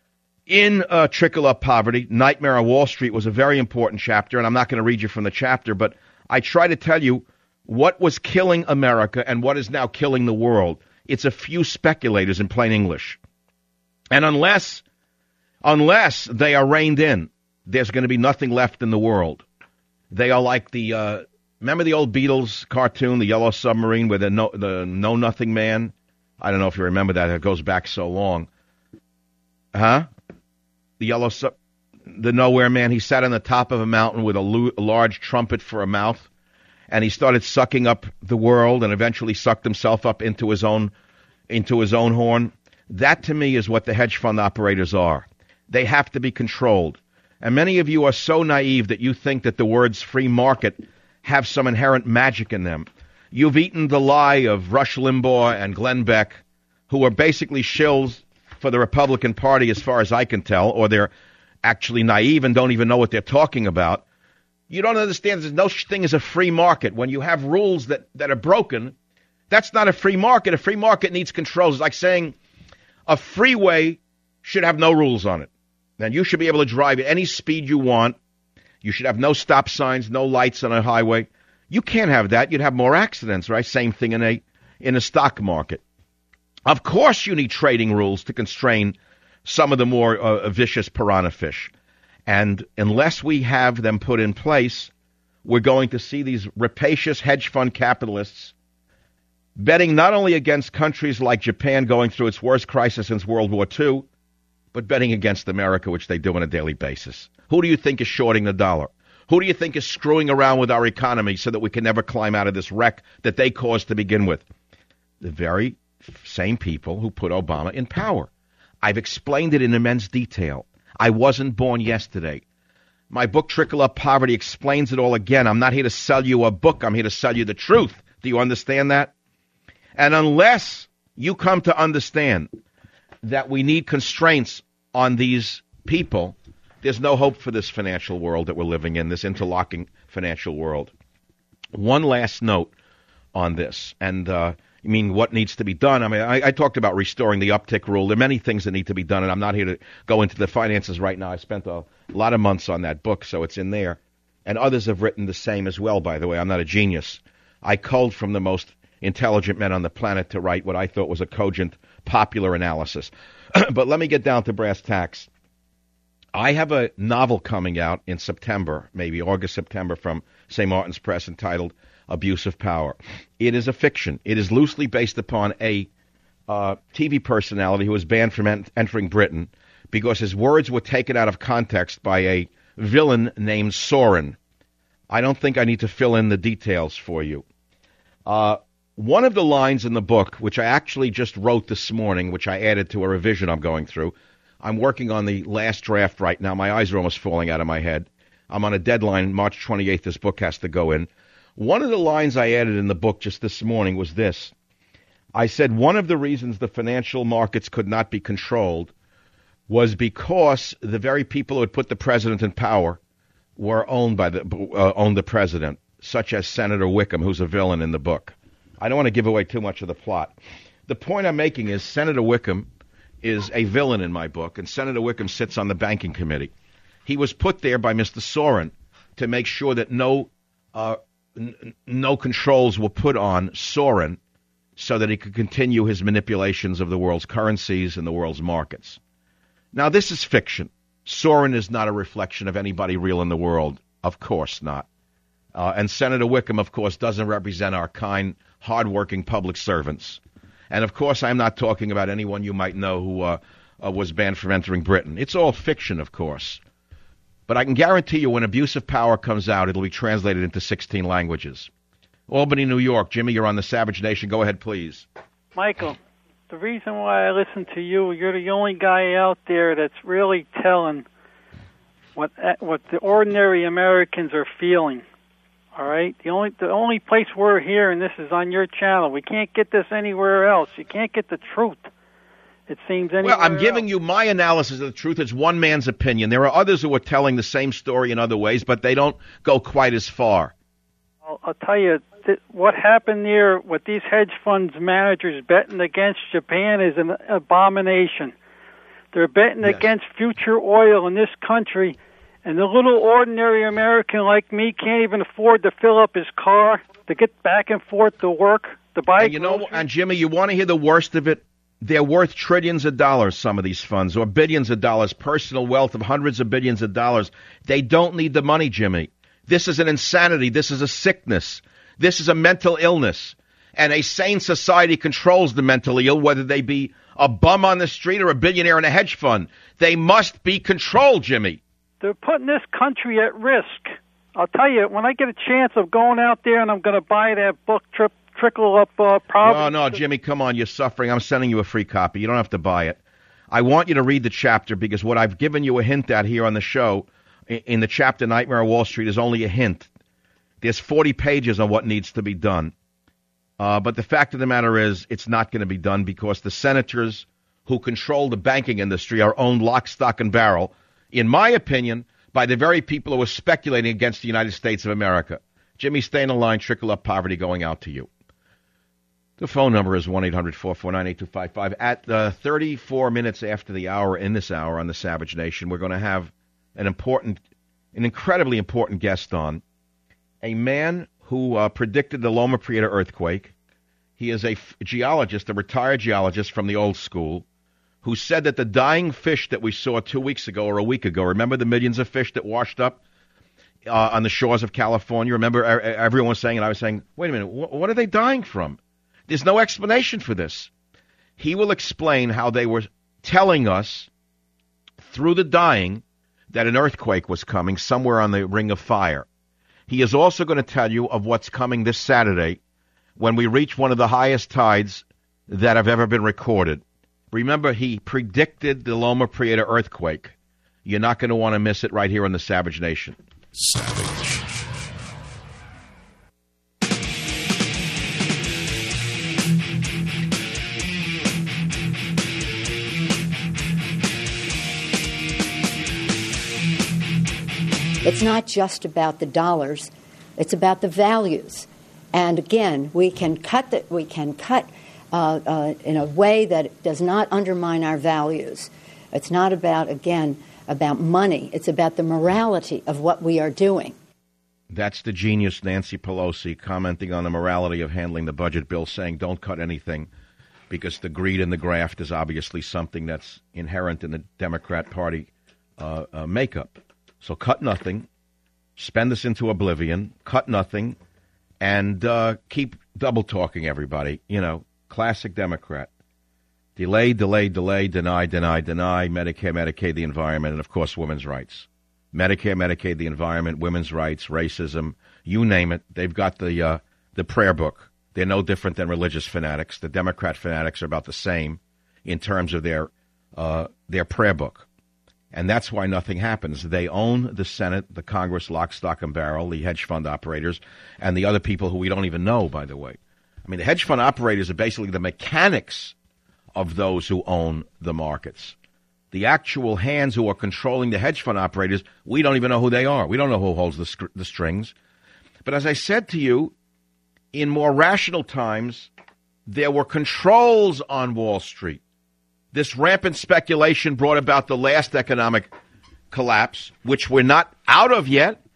in uh, Trickle Up Poverty. Nightmare on Wall Street was a very important chapter, and I'm not going to read you from the chapter, but I try to tell you what was killing America and what is now killing the world. It's a few speculators in plain English. And unless, unless they are reined in, there's going to be nothing left in the world. They are like the, uh, remember the old Beatles cartoon, The Yellow Submarine, where the no, the Know-Nothing Man? I don't know if you remember that. It goes back so long. Huh? The Yellow Sub... The Nowhere Man. He sat on the top of a mountain with a, lo- a large trumpet for a mouth, and he started sucking up the world and eventually sucked himself up into his own, into his own horn. That, to me, is what the hedge fund operators are. They have to be controlled. And many of you are so naive that you think that the words free market have some inherent magic in them. You've eaten the lie of Rush Limbaugh and Glenn Beck, who are basically shills for the Republican Party as far as I can tell, or they're actually naive and don't even know what they're talking about. You don't understand there's no such thing as a free market. When you have rules that, that are broken, that's not a free market. A free market needs controls. It's like saying a freeway should have no rules on it. Then you should be able to drive at any speed you want. You should have no stop signs, no lights on a highway. You can't have that. You'd have more accidents, right? Same thing in a in a stock market. Of course you need trading rules to constrain some of the more uh, vicious piranha fish. And unless we have them put in place, we're going to see these rapacious hedge fund capitalists betting not only against countries like Japan going through its worst crisis since World War Two, but betting against America, which they do on a daily basis. Who do you think is shorting the dollar? Who do you think is screwing around with our economy so that we can never climb out of this wreck that they caused to begin with? The very same people who put Obama in power. I've explained it in immense detail. I wasn't born yesterday. My book, Trickle Up Poverty, explains it all again. I'm not here to sell you a book. I'm here to sell you the truth. Do you understand that? And unless you come to understand that we need constraints on these people, there's no hope for this financial world that we're living in, this interlocking financial world. One last note on this, and uh, I mean, what needs to be done? I mean, I, I talked about restoring the uptick rule. There are many things that need to be done, and I'm not here to go into the finances right now. I spent a lot of months on that book, so it's in there. And others have written the same as well, by the way. I'm not a genius. I culled from the most intelligent men on the planet to write what I thought was a cogent, popular analysis. But let me get down to brass tacks. I have a novel coming out in September, maybe August, September, from Saint Martin's Press entitled Abuse of Power. It is a fiction. It is loosely based upon a uh, T V personality who was banned from en- entering Britain because his words were taken out of context by a villain named Soren. I don't think I need to fill in the details for you. Uh, one of the lines in the book, which I actually just wrote this morning, which I added to a revision I'm going through. I'm working on the last draft right now. My eyes are almost falling out of my head. I'm on a deadline. March twenty-eighth, this book has to go in. One of the lines I added in the book just this morning was this. I said one of the reasons the financial markets could not be controlled was because the very people who had put the president in power were owned by the uh, owned the president, such as Senator Wickham, who's a villain in the book. I don't want to give away too much of the plot. The point I'm making is Senator Wickham is a villain in my book, and Senator Wickham sits on the banking committee. He was put there by Mister Soren to make sure that no uh, n- no controls were put on Soren so that he could continue his manipulations of the world's currencies and the world's markets. Now, this is fiction. Soren is not a reflection of anybody real in the world. Of course not. Uh, and Senator Wickham, of course, doesn't represent our kind, hardworking public servants. And, of course, I'm not talking about anyone you might know who uh, uh, was banned from entering Britain. It's all fiction, of course. But I can guarantee you when abuse of power comes out, it'll be translated into sixteen languages. Albany, New York. Jimmy, you're on the Savage Nation. Go ahead, please. Michael, the reason why I listen to you, you're the only guy out there that's really telling what what the ordinary Americans are feeling. All right? The only the only place we're hearing this is on your channel. We can't get this anywhere else. You can't get the truth. It seems anywhere Well, I'm giving else. you my analysis of the truth. It's one man's opinion. There are others who are telling the same story in other ways, but they don't go quite as far. I'll, I'll tell you, th- what happened there with these hedge funds managers betting against Japan is an abomination. They're betting Yes. against future oil in this country, and the little ordinary American like me can't even afford to fill up his car to get back and forth to work, to buy And you know, groceries. and Jimmy, you want to hear the worst of it? They're worth trillions of dollars, some of these funds, or billions of dollars, personal wealth of hundreds of billions of dollars. They don't need the money, Jimmy. This is an insanity. This is a sickness. This is a mental illness. And a sane society controls the mentally ill, whether they be a bum on the street or a billionaire in a hedge fund. They must be controlled, Jimmy. They're putting this country at risk. I'll tell you, when I get a chance of going out there and I'm going to buy that book, Trip, Trickle Up uh, Providence. No, no, Jimmy, come on. You're suffering. I'm sending you a free copy. You don't have to buy it. I want you to read the chapter because what I've given you a hint at here on the show in the chapter Nightmare on Wall Street is only a hint. There's forty pages on what needs to be done. Uh, but the fact of the matter is it's not going to be done because the senators who control the banking industry are owned lock, stock, and barrel, in my opinion, by the very people who are speculating against the United States of America. Jimmy, stay in the line. Trickle Up Poverty going out to you. The phone number is one eight hundred four four nine eight two five five. At uh, thirty-four minutes after the hour, in this hour on the Savage Nation, we're going to have an important, an incredibly important guest on, a man who uh, predicted the Loma Prieta earthquake. He is a f- geologist, a retired geologist from the old school, who said that the dying fish that we saw two weeks ago or a week ago, remember the millions of fish that washed up uh, on the shores of California? Remember er- everyone was saying, and I was saying, wait a minute, wh- what are they dying from? There's no explanation for this. He will explain how they were telling us through the dying that an earthquake was coming somewhere on the Ring of Fire. He is also going to tell you of what's coming this Saturday when we reach one of the highest tides that have ever been recorded. Remember, he predicted the Loma Prieta earthquake. You're not going to want to miss it right here on the Savage Nation. Savage. It's not just about the dollars, it's about the values. And again, we can cut the, we can cut uh, uh, in a way that does not undermine our values. It's not about, again, about money. It's about the morality of what we are doing. That's the genius Nancy Pelosi commenting on the morality of handling the budget bill, saying don't cut anything because the greed and the graft is obviously something that's inherent in the Democrat Party uh, uh, makeup. So cut nothing, spend this into oblivion, cut nothing, and uh, keep double-talking everybody. You know, classic Democrat. Delay, delay, delay, deny, deny, deny, Medicare, Medicaid, the environment, and, of course, women's rights. Medicare, Medicaid, the environment, women's rights, racism, you name it. They've got the uh, the prayer book. They're no different than religious fanatics. The Democrat fanatics are about the same in terms of their uh, their prayer book. And that's why nothing happens. They own the Senate, the Congress, lock, stock, and barrel, the hedge fund operators, and the other people who we don't even know, by the way. I mean, the hedge fund operators are basically the mechanics of those who own the markets. The actual hands who are controlling the hedge fund operators, we don't even know who they are. We don't know who holds the, sc- the strings. But as I said to you, in more rational times, there were controls on Wall Street. This rampant speculation brought about the last economic collapse, which we're not out of yet.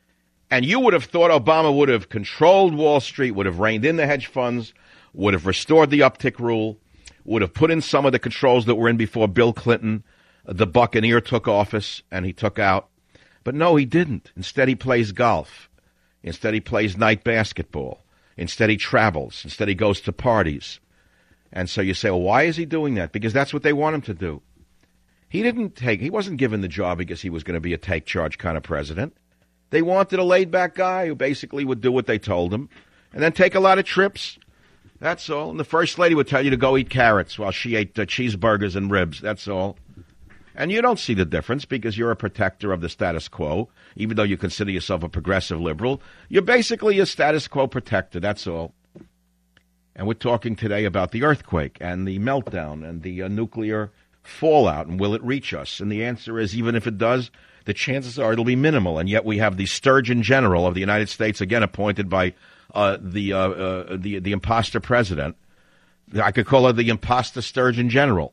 And you would have thought Obama would have controlled Wall Street, would have reined in the hedge funds, would have restored the uptick rule, would have put in some of the controls that were in before Bill Clinton, the Buccaneer, took office and he took out. But no, he didn't. Instead, he plays golf. Instead, he plays night basketball. Instead, he travels. Instead, he goes to parties. And so you say, well, why is he doing that? Because that's what they want him to do. He didn't take, he wasn't given the job because he was going to be a take charge kind of president. They wanted a laid back guy who basically would do what they told him and then take a lot of trips. That's all. And the first lady would tell you to go eat carrots while she ate uh, cheeseburgers and ribs. That's all. And you don't see the difference because you're a protector of the status quo. Even though you consider yourself a progressive liberal, you're basically a status quo protector. That's all. And we're talking today about the earthquake and the meltdown and the uh, nuclear fallout, and will it reach us? And the answer is, even if it does, the chances are it'll be minimal. And yet we have the Sturgeon General of the United States, again appointed by uh, the, uh, uh, the the imposter president. I could call her the imposter Sturgeon General.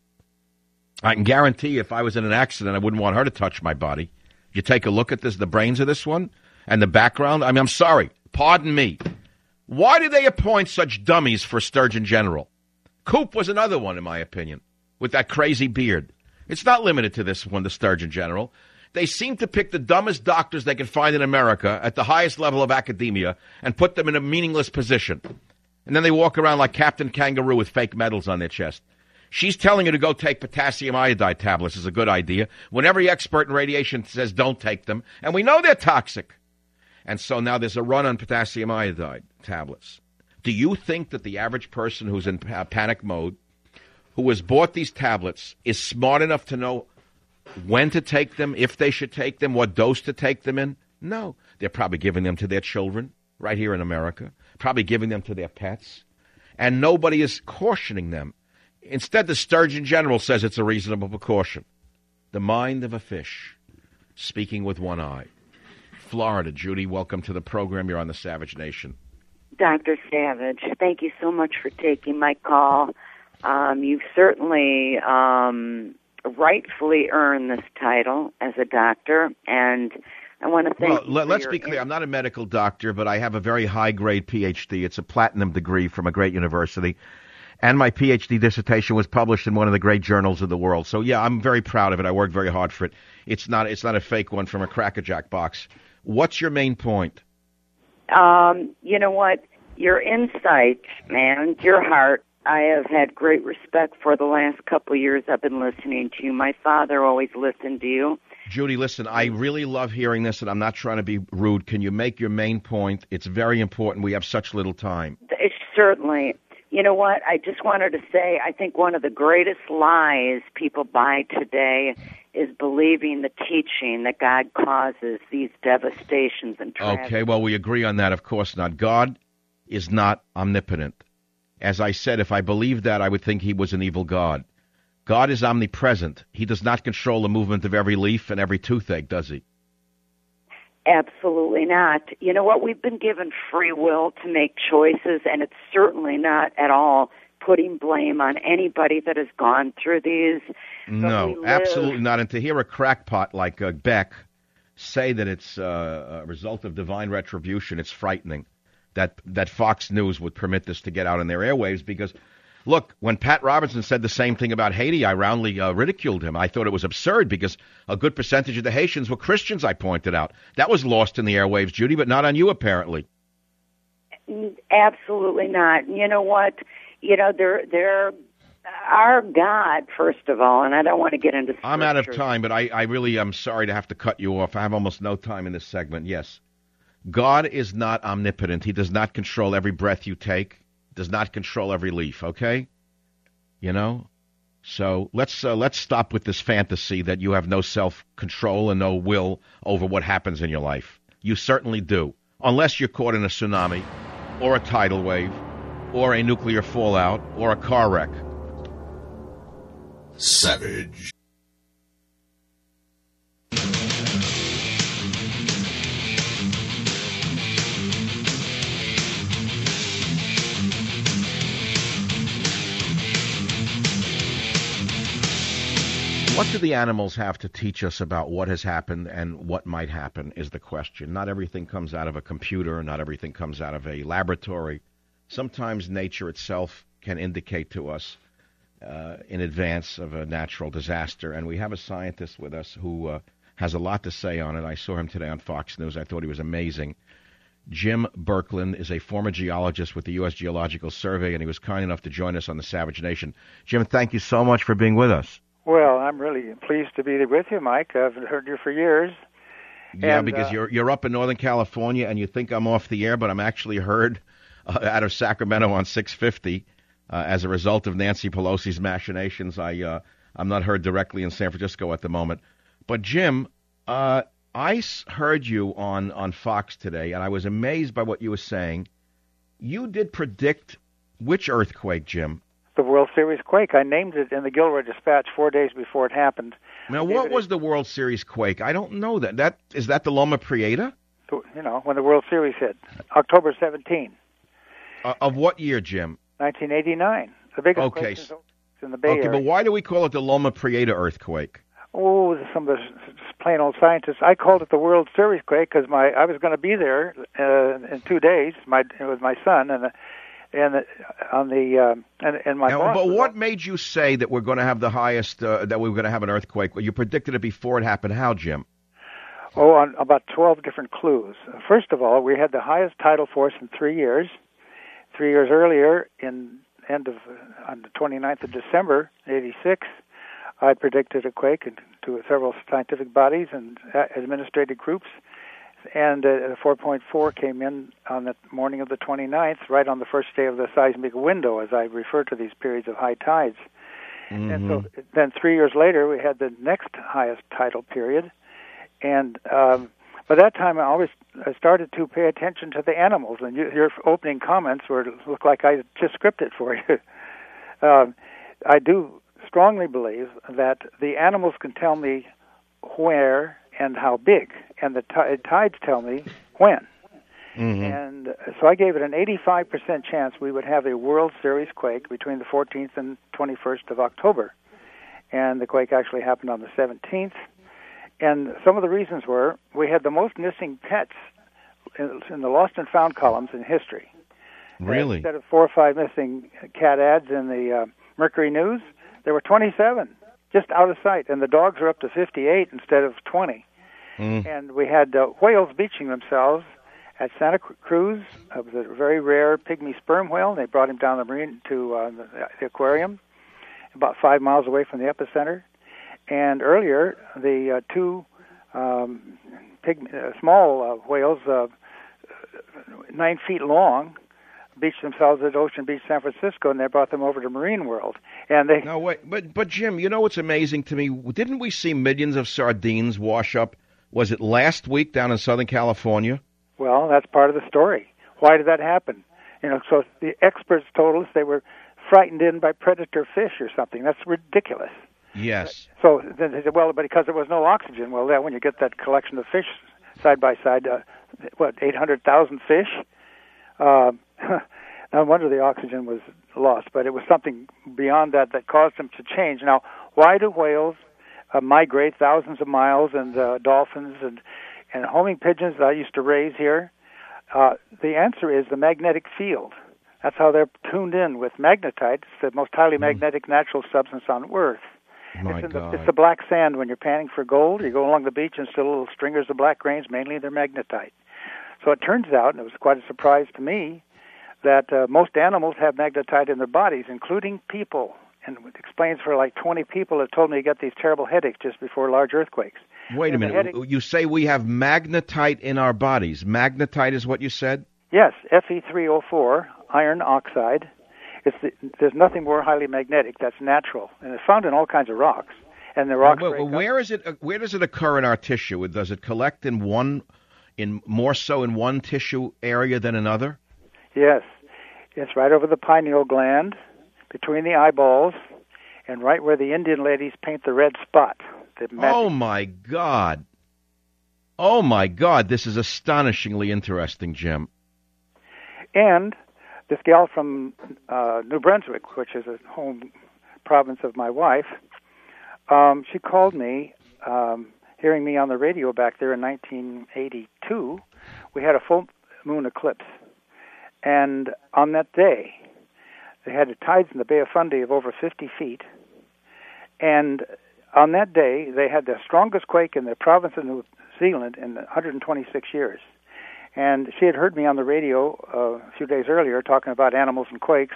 I can guarantee if I was in an accident, I wouldn't want her to touch my body. You take a look at this, the brains of this one, and the background. I mean, I'm sorry. Pardon me. Why do they appoint such dummies for Sturgeon General? Coop was another one, in my opinion, with that crazy beard. It's not limited to this one, the Sturgeon General. They seem to pick the dumbest doctors they can find in America at the highest level of academia and put them in a meaningless position. And then they walk around like Captain Kangaroo with fake medals on their chest. She's telling you to go take potassium iodide tablets is a good idea, when every expert in radiation says don't take them, and we know they're toxic. And so now there's a run on potassium iodide tablets. Do you think that the average person who's in pa- panic mode, who has bought these tablets, is smart enough to know when to take them, if they should take them, what dose to take them in? No. They're probably giving them to their children right here in America, probably giving them to their pets, and nobody is cautioning them. Instead, the Sturgeon General says it's a reasonable precaution. The mind of a fish, speaking with one eye. Florida, Judy, welcome to the program. You're on the Savage Nation. Doctor Savage, thank you so much for taking my call. Um, you've certainly um, rightfully earned this title as a doctor, and I want to thank well, you. Let, let's your be clear. in- I'm not a medical doctor, but I have a very high-grade P H D. It's a platinum degree from a great university. And my P H D dissertation was published in one of the great journals of the world. So, yeah, I'm very proud of it. I worked very hard for it. It's not it's not a fake one from a Cracker Jack box. What's your main point? Um, you know what? Your insight, man, your heart, I have had great respect for the last couple of years I've been listening to you. My father always listened to you. Judy, listen, I really love hearing this, and I'm not trying to be rude. Can you make your main point? It's very important. We have such little time. It's certainly. You know what? I just wanted to say I think one of the greatest lies people buy today is believing the teaching that God causes these devastations and tragedies. Okay, well, we agree on that. Of course not. God is not omnipotent. As I said, if I believed that, I would think he was an evil God. God is omnipresent. He does not control the movement of every leaf and every toothache, does he? Absolutely not. You know what? We've been given free will to make choices, and it's certainly not at all putting blame on anybody that has gone through these. No, absolutely not. And to hear a crackpot like uh, Beck say that it's uh, a result of divine retribution, it's frightening that, that Fox News would permit this to get out on their airwaves because, look, when Pat Robertson said the same thing about Haiti, I roundly uh, ridiculed him. I thought it was absurd because a good percentage of the Haitians were Christians, I pointed out. That was lost in the airwaves, Judy, but not on you, apparently. Absolutely not. You know what? You know, they're, they're our God, first of all, and I don't want to get into scripture. I'm out of time, but I, I really am sorry to have to cut you off. I have almost no time in this segment. Yes. God is not omnipotent. He does not control every breath you take. Does not control every leaf, okay? You know? So let's uh, let's stop with this fantasy that you have no self-control and no will over what happens in your life. You certainly do, unless you're caught in a tsunami or a tidal wave or a nuclear fallout or a car wreck. Savage. What do the animals have to teach us about what has happened and what might happen is the question. Not everything comes out of a computer. Not everything comes out of a laboratory. Sometimes nature itself can indicate to us uh, in advance of a natural disaster. And we have a scientist with us who uh, has a lot to say on it. I saw him today on Fox News. I thought he was amazing. Jim Birkeland is a former geologist with the U S Geological Survey, and he was kind enough to join us on the Savage Nation. Jim, thank you so much for being with us. Well, I'm really pleased to be with you, Mike. I've heard you for years. Yeah, and, because uh, you're you're up in Northern California, and you think I'm off the air, but I'm actually heard uh, out of Sacramento on six fifty. Uh, as a result of Nancy Pelosi's machinations, I, uh, I'm not heard directly in San Francisco at the moment. But, Jim, uh, I s- heard you on, on Fox today, and I was amazed by what you were saying. You did predict which earthquake, Jim? The World Series quake. I named it in the Gilroy Dispatch four days before it happened. Now, what was the World Series quake? I don't know that. That is that the Loma Prieta? You know, when the World Series hit, October seventeenth. Uh, of what year, Jim? nineteen eighty-nine. The biggest Okay. quake in the Bay Okay, Area. but why do we call it the Loma Prieta earthquake? Oh, some of the plain old scientists. I called it the World Series quake because my I was going to be there uh, in two days. My with my son and. Uh, And the, on the um, and, and my Now, boss. but what made you say that we're going to have the highest uh, that we were going to have an earthquake? Well, you predicted it before it happened. How, Jim? Oh, on about twelve different clues. First of all, we had the highest tidal force in three years. Three years earlier, in end of uh, on the twenty-ninth of December, eighty-six, I predicted a quake to several scientific bodies and uh, administrative groups. And uh, four point four came in on the morning of the twenty-ninth, right on the first day of the seismic window, as I refer to these periods of high tides. Mm-hmm. And so then three years later, we had the next highest tidal period. And um, by that time, I always I started to pay attention to the animals. And you, your opening comments were look like I just scripted for you. um, I do strongly believe that the animals can tell me where and how big, and the t- tides tell me when. Mm-hmm. And so I gave it an eighty-five percent chance we would have a World Series quake between the fourteenth and twenty-first of October. And the quake actually happened on the seventeenth. And some of the reasons were we had the most missing pets in, in the lost and found columns in history. Really? Uh, instead of four or five missing cat ads in the uh, Mercury News, there were twenty-seven. Just out of sight, and the dogs are up to fifty-eight instead of twenty. Mm. And we had uh, whales beaching themselves at Santa Cruz. It was a very rare pygmy sperm whale. They brought him down the marine to uh, the, the aquarium, about five miles away from the epicenter. And earlier, the uh, two um, pygmy, uh, small uh, whales, uh, nine feet long, beached themselves at Ocean Beach, San Francisco, and they brought them over to Marine World. And they no wait, but but Jim, you know what's amazing to me? Didn't we see millions of sardines wash up? Was it last week down in Southern California? Well, that's part of the story. Why did that happen? You know, so the experts told us they were frightened in by predator fish or something. That's ridiculous. Yes. So then they said, well, but because there was no oxygen. Well, then when you get that collection of fish side by side, uh, what eight hundred thousand fish. Uh, no wonder the oxygen was lost, but it was something beyond that that caused them to change. Now, why do whales uh, migrate thousands of miles, and uh, dolphins and, and homing pigeons that I used to raise here? Uh, the answer is the magnetic field. That's how they're tuned in with magnetite. It's the most highly magnetic natural substance on Earth. My it's, in the, God. it's the black sand when you're panning for gold. You go along the beach and see little stringers of black grains, mainly they're magnetite. So it turns out, and it was quite a surprise to me, that uh, most animals have magnetite in their bodies, including people. And it explains for like twenty people that told me to get these terrible headaches just before large earthquakes. Wait a And the minute. headache- You say we have magnetite in our bodies. Magnetite is what you said? Yes, F E three O four, iron oxide. It's the, there's nothing more highly magnetic that's natural, and it's found in all kinds of rocks. And the rocks. Well, break well, up. where is it? uh, Where does it occur in our tissue? Does it collect in one, in more so in one tissue area than another? Yes, it's right over the pineal gland, between the eyeballs, and right where the Indian ladies paint the red spot. The magic- Oh my God! Oh my God! This is astonishingly interesting, Jim. And this gal from uh, New Brunswick, which is a home province of my wife, Um, she called me, um, hearing me on the radio back there in nineteen eighty-two. We had a full moon eclipse. And on that day, they had tides in the Bay of Fundy of over fifty feet. And on that day, they had the strongest quake in the province of New Zealand in one hundred twenty-six years. And she had heard me on the radio uh, a few days earlier talking about animals and quakes.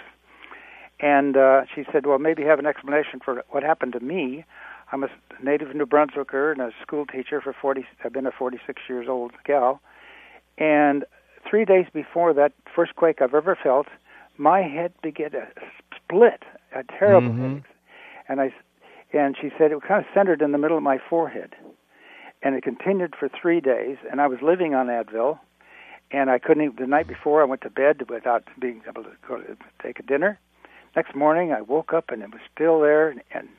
And uh, she said, well, maybe you have an explanation for what happened to me. I'm a native New Brunswicker and a school teacher for forty. I've been a forty-six years old gal. And three days before that first quake I've ever felt, my head began to split, a terrible Mm-hmm. headache. And I, and she said it was kind of centered in the middle of my forehead. And it continued for three days, and I was living on Advil, and I couldn't even, the night before I went to bed without being able to go to take a dinner. Next morning I woke up and it was still there, and and,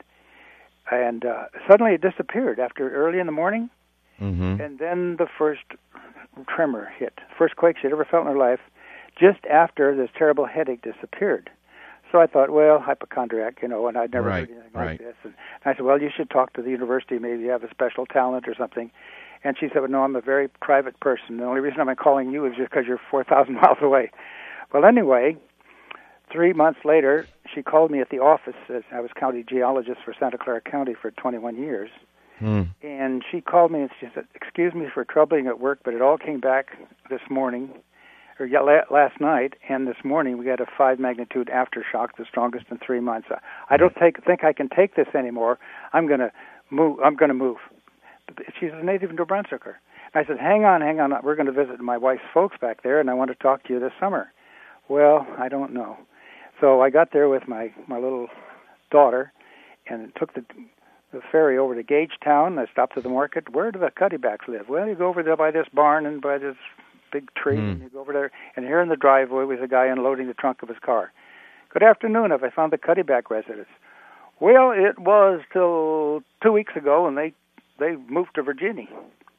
and uh, suddenly it disappeared after early in the morning. Mm-hmm. And then the first tremor hit, first quake she'd ever felt in her life, just after this terrible headache disappeared. So I thought, well, hypochondriac, you know, and I'd never Right, heard anything right. like this. And I said, well, you should talk to the university. Maybe you have a special talent or something. And she said, well, no, I'm a very private person. The only reason I'm calling you is just because you're four thousand miles away. Well, anyway, three months later, she called me at the office. I was county geologist for Santa Clara County for twenty-one years. Hmm. And she called me and she said, excuse me for troubling you at work, but it all came back this morning, or yeah, la- last night, and this morning we got a five magnitude aftershock, the strongest in three months. I don't take, think I can take this anymore. I'm going to move. I'm going to move. She's a native New Brunswicker. I said, hang on, hang on. We're going to visit my wife's folks back there, and I want to talk to you this summer. Well, I don't know. So I got there with my, my little daughter and took the the ferry over to Gagetown. I stopped at the market. Where do the Cuddybacks live? Well, you go over there by this barn and by this big tree, Hmm. and you go over there, and here in the driveway was a guy unloading the trunk of his car. Good afternoon. Have I found the Cuddyback residence? Well, it was till two weeks ago, and they they moved to Virginia.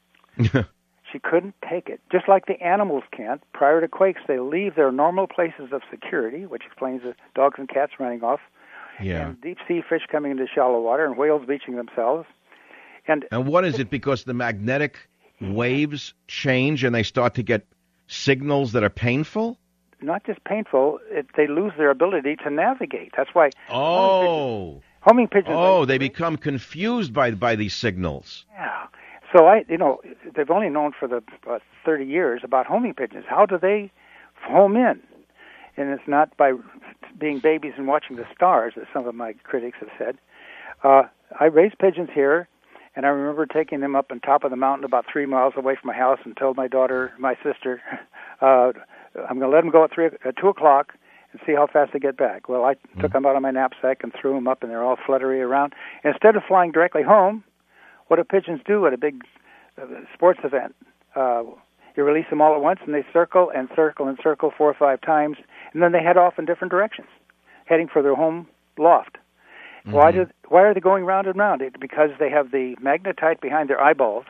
She couldn't take it. Just like the animals can't. Prior to quakes, they leave their normal places of security, which explains the dogs and cats running off, Yeah. and deep sea fish coming into shallow water, and whales beaching themselves. And And what is it? Because the magnetic waves change and they start to get signals that are painful? not just painful, it, they lose their ability to navigate. That's why Oh. homing pigeons. Oh, they become confused by by these signals. Yeah. So I, you know, they've only known for the uh, thirty years about homing pigeons. How do they home in? And it's not by being babies and watching the stars, as some of my critics have said. Uh, I raised pigeons here, and I remember taking them up on top of the mountain about three miles away from my house and told my daughter, my sister, uh, I'm going to let them go at, three, at two o'clock and see how fast they get back. Well, I mm. took them out of my knapsack and threw them up, and they're all fluttery around. Instead of flying directly home, what do pigeons do at a big uh, sports event? Uh, you release them all at once, and they circle and circle and circle four or five times, and then they head off in different directions, heading for their home loft. Mm-hmm. Why do? Why are they going round and round? It, because they have the magnetite behind their eyeballs,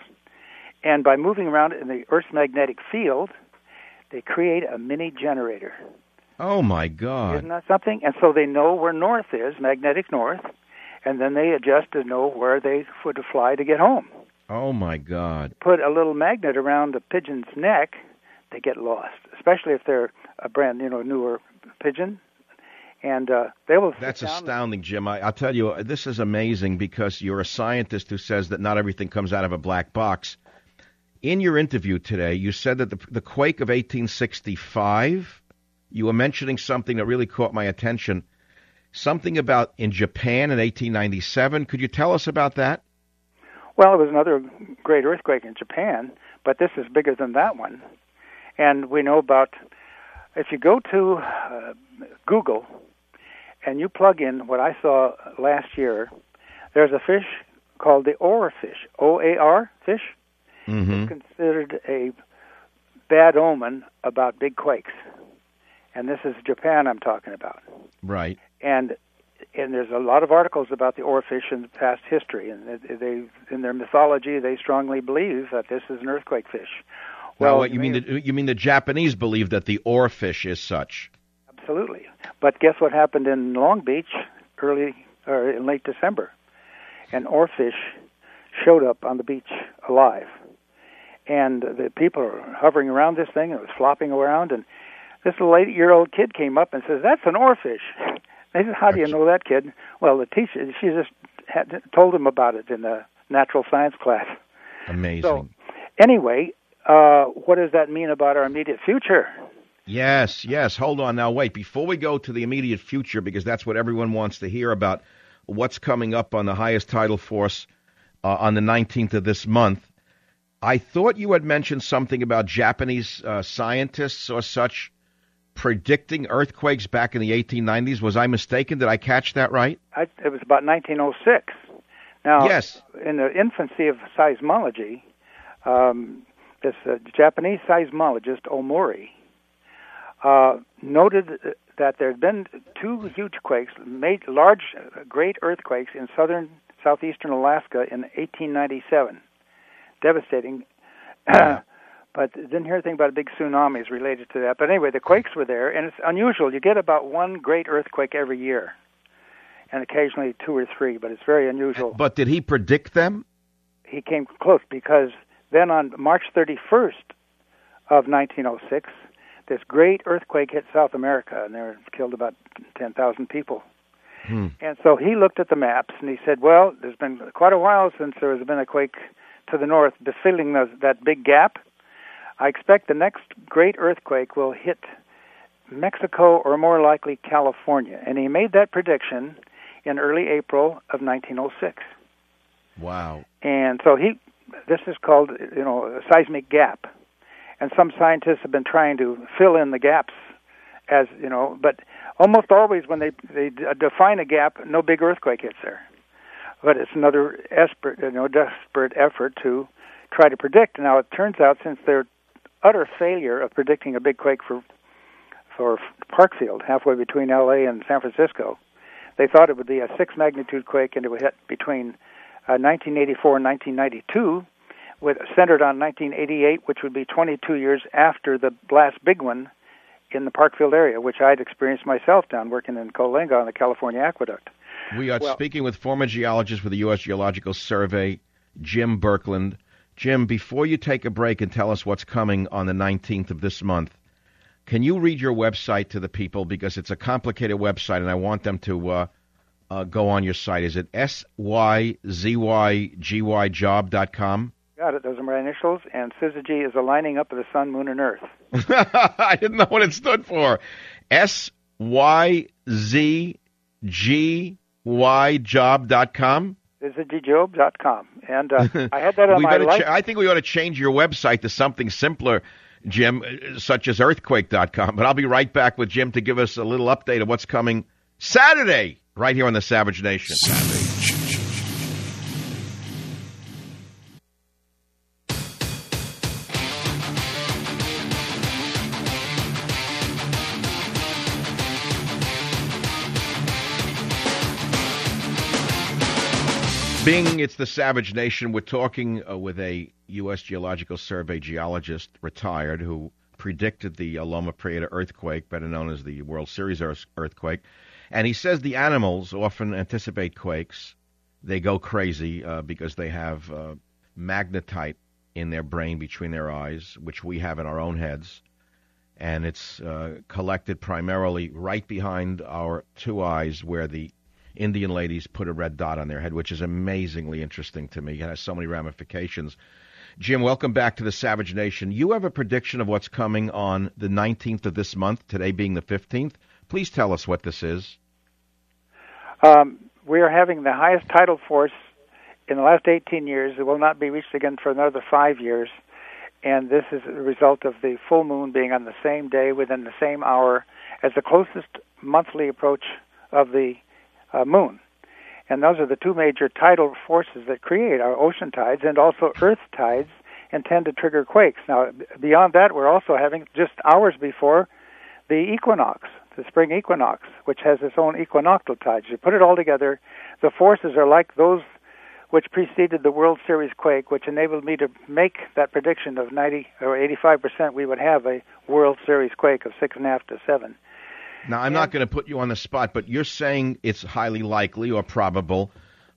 and by moving around in the Earth's magnetic field, they create a mini generator. Oh, my God. Isn't that something? And so they know where north is, magnetic north, and then they adjust to know where they would fly to get home. Oh, my God. Put a little magnet around the pigeon's neck, they get lost, especially if they're a brand, you know, newer pigeon. And uh, they will. That's astounding, Jim. I, I'll tell you, this is amazing because you're a scientist who says that not everything comes out of a black box. In your interview today, you said that the, the quake of eighteen sixty-five, you were mentioning something that really caught my attention, something about in Japan in eighteen ninety-seven. Could you tell us about that? Well, it was another great earthquake in Japan, but this is bigger than that one. And we know about, if you go to uh, Google and you plug in what I saw last year, there's a fish called the oarfish, O A R fish. Mm-hmm. It's considered a bad omen about big quakes. And this is Japan I'm talking about. Right. And and there's a lot of articles about the oarfish in past history, and they, in their mythology, they strongly believe that this is an earthquake fish. Well, well what, you mean the, you mean the Japanese believe that the oarfish is such? Absolutely. But guess what happened in Long Beach early or in late December? an oarfish showed up on the beach alive. And the people are hovering around this thing, and it was flopping around, and this little eight-year-old kid came up and says, "That's an oarfish." They said, "How do you know that, kid?" Well, the teacher, she just had told him about it in the natural science class. Amazing. So, anyway, uh, what does that mean about our immediate future? Yes, yes. Hold on now. Wait, before we go to the immediate future, because that's what everyone wants to hear about what's coming up on the highest tidal force uh, on the nineteenth of this month. I thought you had mentioned something about Japanese uh, scientists or such predicting earthquakes back in the eighteen nineties. Was I mistaken? Did I catch that right? I, it was about nineteen oh six. Now, yes. In the infancy of seismology, um, this uh, Japanese seismologist, Omori, uh, noted that there had been two huge quakes, made large, uh, great earthquakes in southern, southeastern Alaska in eighteen ninety-seven. Devastating. But didn't hear anything about big tsunamis related to that. But anyway, the quakes were there, and it's unusual. You get about one great earthquake every year, and occasionally two or three, but it's very unusual. But did he predict them? He came close, because then on March thirty-first of nineteen oh six, this great earthquake hit South America, and there killed about ten thousand people. Hmm. And so he looked at the maps, and he said, well, there's been quite a while since there has been a quake to the north, filling those, that big gap. I expect the next great earthquake will hit Mexico or more likely California. And he made that prediction in early April of nineteen oh six. Wow. And so he, this is called, you know, a seismic gap. And some scientists have been trying to fill in the gaps as, you know, but almost always when they, they define a gap, no big earthquake hits there. But it's another desperate, you know, desperate effort to try to predict. Now, it turns out, since their utter failure of predicting a big quake for for Parkfield, halfway between L A and San Francisco, they thought it would be a six-magnitude quake, and it would hit between uh, nineteen eighty-four and nineteen ninety-two, with centered on nineteen eighty-eight, which would be twenty-two years after the last big one in the Parkfield area, which I'd experienced myself down working in Coalinga on the California Aqueduct. We are well, speaking with former geologist with the U S Geological Survey, Jim Birkeland. Jim, before you take a break and tell us what's coming on the nineteenth of this month, can you read your website to the people? Because it's a complicated website, and I want them to uh, uh, go on your site. Is it S Y Z Y G Y job dot com? Got it. Those are my initials, and Syzygy is a lining up of the sun, moon, and earth. I didn't know what it stood for. S Y Z G Y job dot com? Syzygy job dot com. And uh, I had that on my life. Ch- I think we ought to change your website to something simpler, Jim, such as earthquake dot com. But I'll be right back with Jim to give us a little update of what's coming Saturday right here on the Savage Nation. Savage. Being it's the Savage Nation, we're talking uh, with a U S Geological Survey geologist, retired, who predicted the uh, Loma Prieta earthquake, better known as the World Series earthquake. And he says the animals often anticipate quakes. They go crazy uh, because they have uh, magnetite in their brain between their eyes, which we have in our own heads. And it's uh, collected primarily right behind our two eyes, where the Indian ladies put a red dot on their head, which is amazingly interesting to me. It has so many ramifications. Jim, welcome back to the Savage Nation. You have a prediction of what's coming on the nineteenth of this month, today being the fifteenth. Please tell us what this is. Um, we are having the highest tidal force in the last eighteen years. It will not be reached again for another five years. And this is a result of the full moon being on the same day, within the same hour, as the closest monthly approach of the Uh, moon. And those are the two major tidal forces that create our ocean tides, and also earth tides, and tend to trigger quakes. Now, beyond that, we're also having, just hours before, the equinox, the spring equinox, which has its own equinoctial tides. You put it all together, the forces are like those which preceded the World Series quake, which enabled me to make that prediction of ninety or eighty-five percent we would have a World Series quake of six and a half to seven. Now, I'm not going to put you on the spot, but you're saying it's highly likely or probable,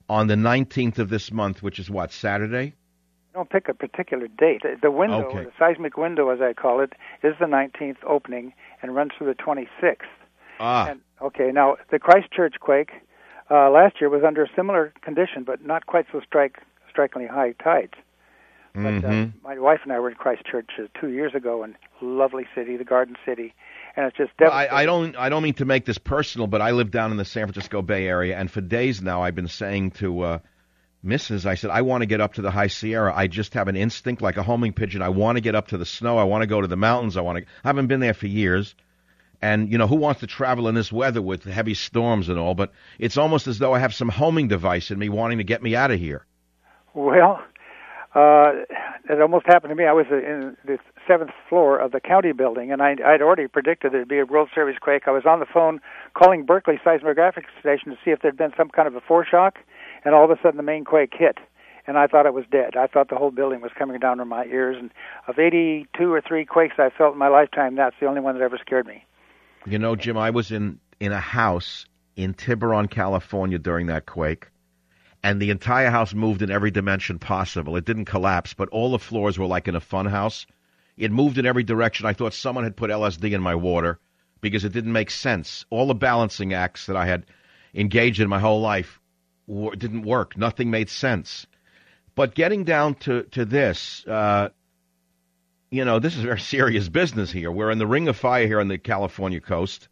on the nineteenth of this month, which is what, Saturday? Don't pick a particular date. The window, Okay. the seismic window, as I call it, is the nineteenth opening and runs through the twenty-sixth. Ah. And, okay, now the Christchurch quake uh, last year was under a similar condition, but not quite so strike, strikingly high tides. But Mm-hmm. uh, my wife and I were in Christchurch uh, two years ago, and lovely city, the Garden City, and it's just Well, devastating. I, I don't. I don't mean to make this personal, but I live down in the San Francisco Bay Area, and for days now, I've been saying to uh, Missus I said, I want to get up to the High Sierra. I just have an instinct, like a homing pigeon. I want to get up to the snow. I want to go to the mountains. I want to. I haven't been there for years, and you know, who wants to travel in this weather with heavy storms and all? But it's almost as though I have some homing device in me wanting to get me out of here. Well, uh, it almost happened to me. I was in the seventh floor of the county building, and I, I'd already predicted there'd be a World Series quake. I was on the phone calling Berkeley Seismographic Station to see if there'd been some kind of a foreshock, and all of a sudden the main quake hit, and I thought I was dead. I thought the whole building was coming down on my ears, and of eighty-two or three quakes I felt in my lifetime, that's the only one that ever scared me. You know, Jim, I was in, in a house in Tiburon, California during that quake, and the entire house moved in every dimension possible. It didn't collapse, but all the floors were like in a fun house. It moved in every direction. I thought someone had put L S D in my water because it didn't make sense. All the balancing acts that I had engaged in my whole life were, didn't work. Nothing made sense. But getting down to, to this, uh, you know, this is very serious business here. We're in the ring of fire here on the California coast.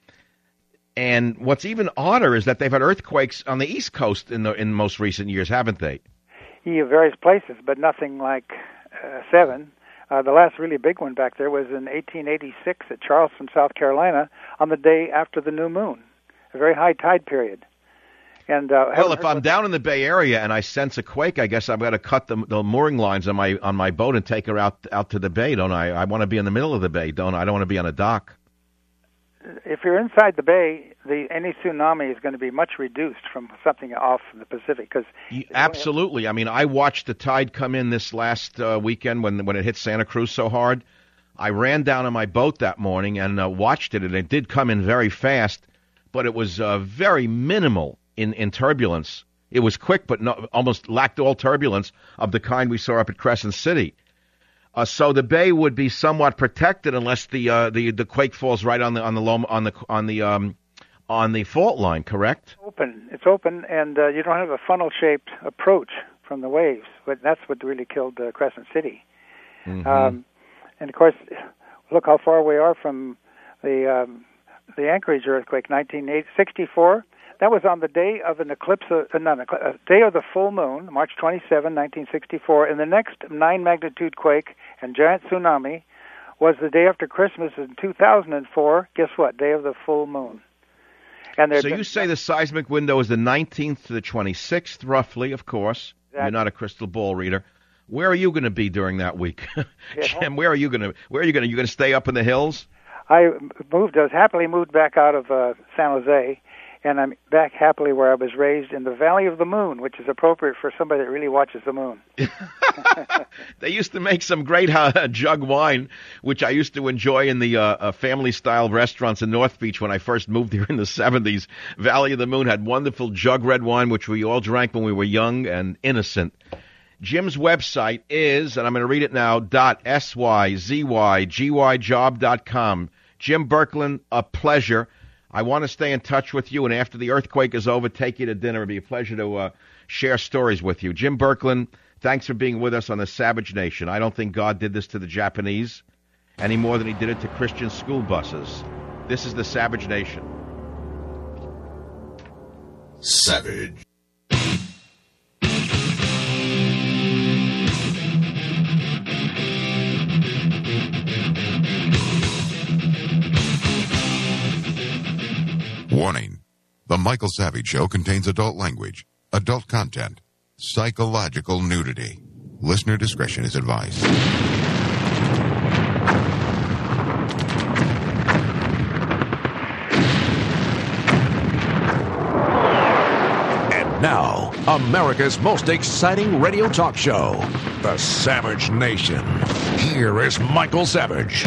And what's even odder is that they've had earthquakes on the East Coast in the in most recent years, haven't they? Yeah, various places, but nothing like uh, seven. Uh, the last really big one back there was in eighteen eighty-six at Charleston, South Carolina, on the day after the new moon, a very high tide period. And uh, Well, if I'm down in the Bay Area and I sense a quake, I guess I've got to cut the, the mooring lines on my on my boat and take her out out to the bay, don't I? I want to be in the middle of the bay, don't I? I don't want to be on a dock. if you're inside the bay, the any tsunami is going to be much reduced from something off the Pacific. Cause Absolutely. I mean, I watched the tide come in this last uh, weekend when when it hit Santa Cruz so hard. I ran down on my boat that morning and uh, watched it, and it did come in very fast, but it was uh, very minimal in, in turbulence. It was quick, but no, almost lacked all turbulence of the kind we saw up at Crescent City. Uh, so the bay would be somewhat protected unless the uh, the the quake falls right on the on the low, on the on the um, on the fault line. Correct? Open. It's open, and uh, you don't have a funnel-shaped approach from the waves. But that's what really killed uh, Crescent City. Mm-hmm. Um, and of course, look how far we are from the um, the Anchorage earthquake, nineteen sixty-four. That was on the day of an eclipse, uh, not an eclipse, uh, day of the full moon, March twenty-seventh, nineteen sixty-four. And the next nine magnitude quake and giant tsunami was the day after Christmas in two thousand four. Guess what? Day of the full moon. And so you say the seismic window is the nineteenth to the twenty-sixth, roughly, of course. Exactly. You're not a crystal ball reader. Where are you going to be during that week? Jim, where are you going to, where are you going to, you going to stay up in the hills? I moved, I was happily moved back out of uh, San Jose, and I'm back happily where I was raised in the Valley of the Moon, which is appropriate for somebody that really watches the moon. They used to make some great uh, jug wine, which I used to enjoy in the uh, uh, family-style restaurants in North Beach when I first moved here in the seventies. Valley of the Moon had wonderful jug red wine, which we all drank when we were young and innocent. Jim's website is, and I'm going to read it now, dot S Y Z Y G Y job dot com. Jim Berkland, a pleasure. I want to stay in touch with you, and after the earthquake is over, take you to dinner. It'd be a pleasure to uh, share stories with you. Jim Berkland, thanks for being with us on the Savage Nation. I don't think God did this to the Japanese any more than he did it to Christian school buses. This is the Savage Nation. Savage. Warning. The Michael Savage Show contains adult language, adult content, psychological nudity. Listener discretion is advised. And now, America's most exciting radio talk show, The Savage Nation. Here is Michael Savage.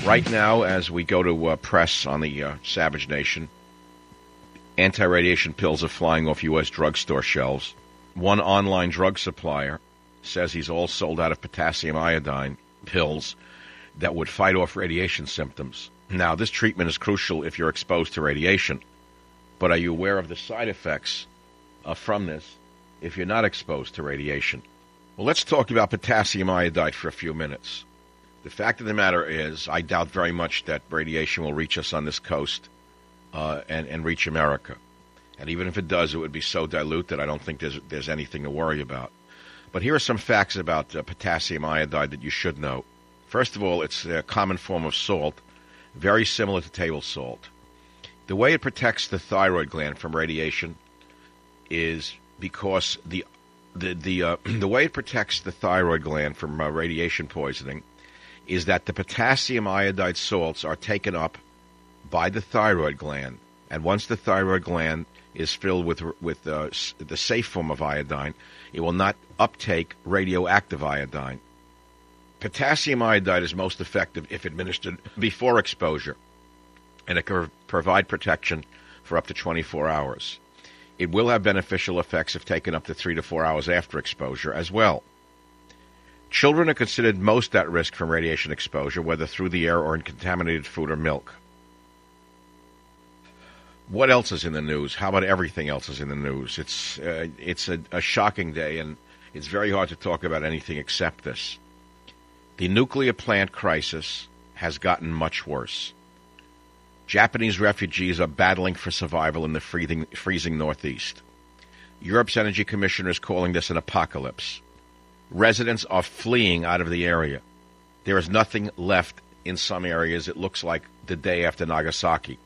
Right now, as we go to uh, press on the uh, Savage Nation, anti-radiation pills are flying off U S drugstore shelves. One online drug supplier says he's all sold out of potassium iodine pills that would fight off radiation symptoms. Now, this treatment is crucial if you're exposed to radiation, but are you aware of the side effects uh, from this if you're not exposed to radiation? Well, let's talk about potassium iodide for a few minutes. The fact of the matter is, I doubt very much that radiation will reach us on this coast uh, and, and reach America. And even if it does, it would be so dilute that I don't think there's, there's anything to worry about. But here are some facts about uh, potassium iodide that you should know. First of all, it's a common form of salt, very similar to table salt. The way it protects the thyroid gland from radiation is because the the the uh, the way it protects the thyroid gland from uh, radiation poisoning is that the potassium iodide salts are taken up by the thyroid gland, and once the thyroid gland is filled with with uh, the safe form of iodine, it will not uptake radioactive iodine. Potassium iodide is most effective if administered before exposure, and it can provide protection for up to twenty-four hours. It will have beneficial effects if taken up to three to four hours after exposure as well. Children are considered most at risk from radiation exposure, whether through the air or in contaminated food or milk. What else is in the news? How about everything else is in the news? It's uh, it's a, a shocking day, and it's very hard to talk about anything except this. The nuclear plant crisis has gotten much worse. Japanese refugees are battling for survival in the freezing, freezing Northeast. Europe's energy commissioner is calling this an apocalypse. Residents are fleeing out of the area. There is nothing left in some areas. It looks like the day after Nagasaki.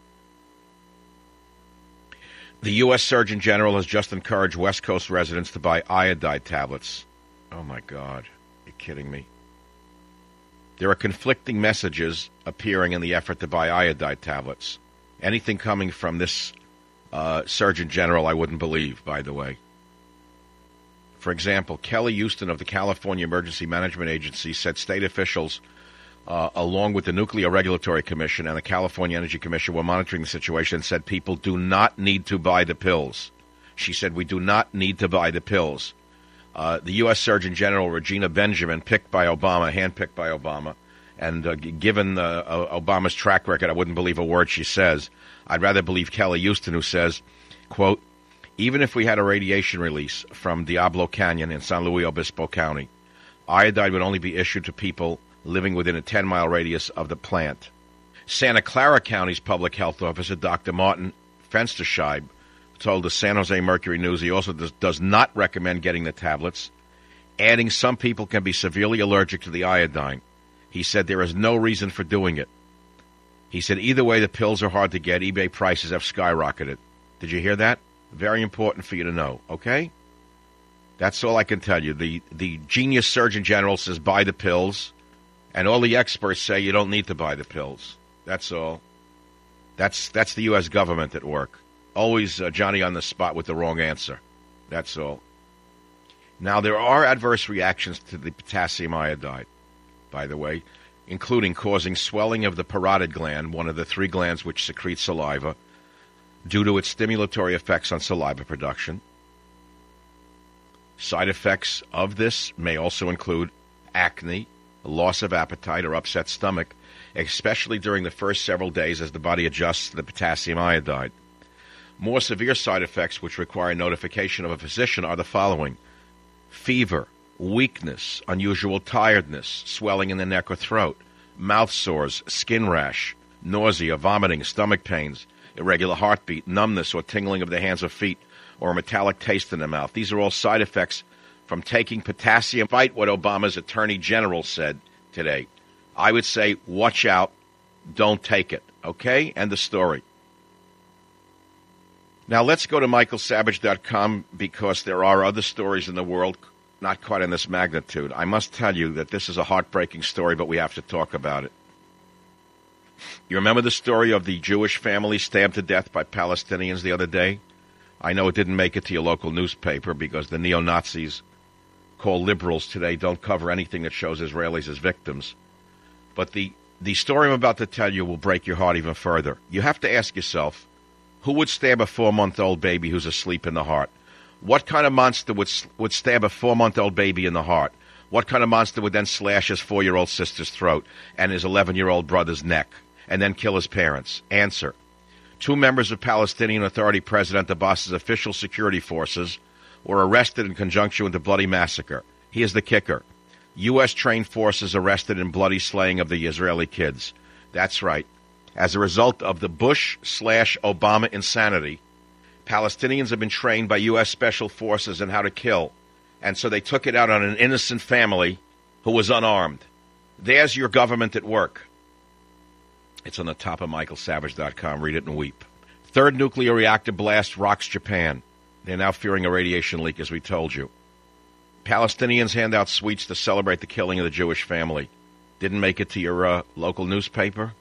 The U S Surgeon General has just encouraged West Coast residents to buy iodide tablets. Oh, my God. You're kidding me. There are conflicting messages appearing in the effort to buy iodide tablets. Anything coming from this uh, Surgeon General I wouldn't believe, by the way. For example, Kelly Houston of the California Emergency Management Agency said state officials, uh, along with the Nuclear Regulatory Commission and the California Energy Commission, were monitoring the situation and said people do not need to buy the pills. She said, we do not need to buy the pills. Uh, the U S Surgeon General, Regina Benjamin, picked by Obama, handpicked by Obama, and uh, given uh, Obama's track record, I wouldn't believe a word she says. I'd rather believe Kelly Houston, who says, quote, even if we had a radiation release from Diablo Canyon in San Luis Obispo County, iodide would only be issued to people living within a ten-mile radius of the plant. Santa Clara County's public health officer, Doctor Martin Fensterscheib, told the San Jose Mercury News he also does, does not recommend getting the tablets, adding some people can be severely allergic to the iodine. He said there is no reason for doing it. He said either way the pills are hard to get. eBay prices have skyrocketed. Did you hear that? Very important for you to know, okay? That's all I can tell you. The, the genius Surgeon General says buy the pills, and all the experts say you don't need to buy the pills. That's all. That's, that's the U S government at work. Always uh, Johnny on the spot with the wrong answer. That's all. Now, there are adverse reactions to the potassium iodide, by the way, including causing swelling of the parotid gland, one of the three glands which secrete saliva, due to its stimulatory effects on saliva production. Side effects of this may also include acne, loss of appetite, or upset stomach, especially during the first several days as the body adjusts to the potassium iodide. More severe side effects which require notification of a physician are the following: fever, weakness, unusual tiredness, swelling in the neck or throat, mouth sores, skin rash, nausea, vomiting, stomach pains, irregular heartbeat, numbness or tingling of the hands or feet, or a metallic taste in the mouth. These are all side effects from taking potassium. Despite what Obama's Attorney General said today, I would say watch out, don't take it, okay? End of story. Now, let's go to Michael Savage dot com because there are other stories in the world, not quite in this magnitude. I must tell you that this is a heartbreaking story, but we have to talk about it. You remember the story of the Jewish family stabbed to death by Palestinians the other day? I know it didn't make it to your local newspaper because the neo-Nazis called liberals today don't cover anything that shows Israelis as victims. But the The story I'm about to tell you will break your heart even further. You have to ask yourself, who would stab a four-month-old baby who's asleep in the heart? What kind of monster would would stab a four-month-old baby in the heart? What kind of monster would then slash his four-year-old sister's throat and his eleven-year-old brother's neck and then kill his parents? Answer. Two members of Palestinian Authority President Abbas's official security forces were arrested in conjunction with the bloody massacre. Here's the kicker. U S trained forces arrested in bloody slaying of the Israeli kids. That's right. As a result of the Bush slash Obama insanity, Palestinians have been trained by U S Special Forces in how to kill. And so they took it out on an innocent family who was unarmed. There's your government at work. It's on the top of Michael Savage dot com. Read it and weep. Third nuclear reactor blast rocks Japan. They're now fearing a radiation leak, as we told you. Palestinians hand out sweets to celebrate the killing of the Jewish family. Didn't make it to your uh, local newspaper?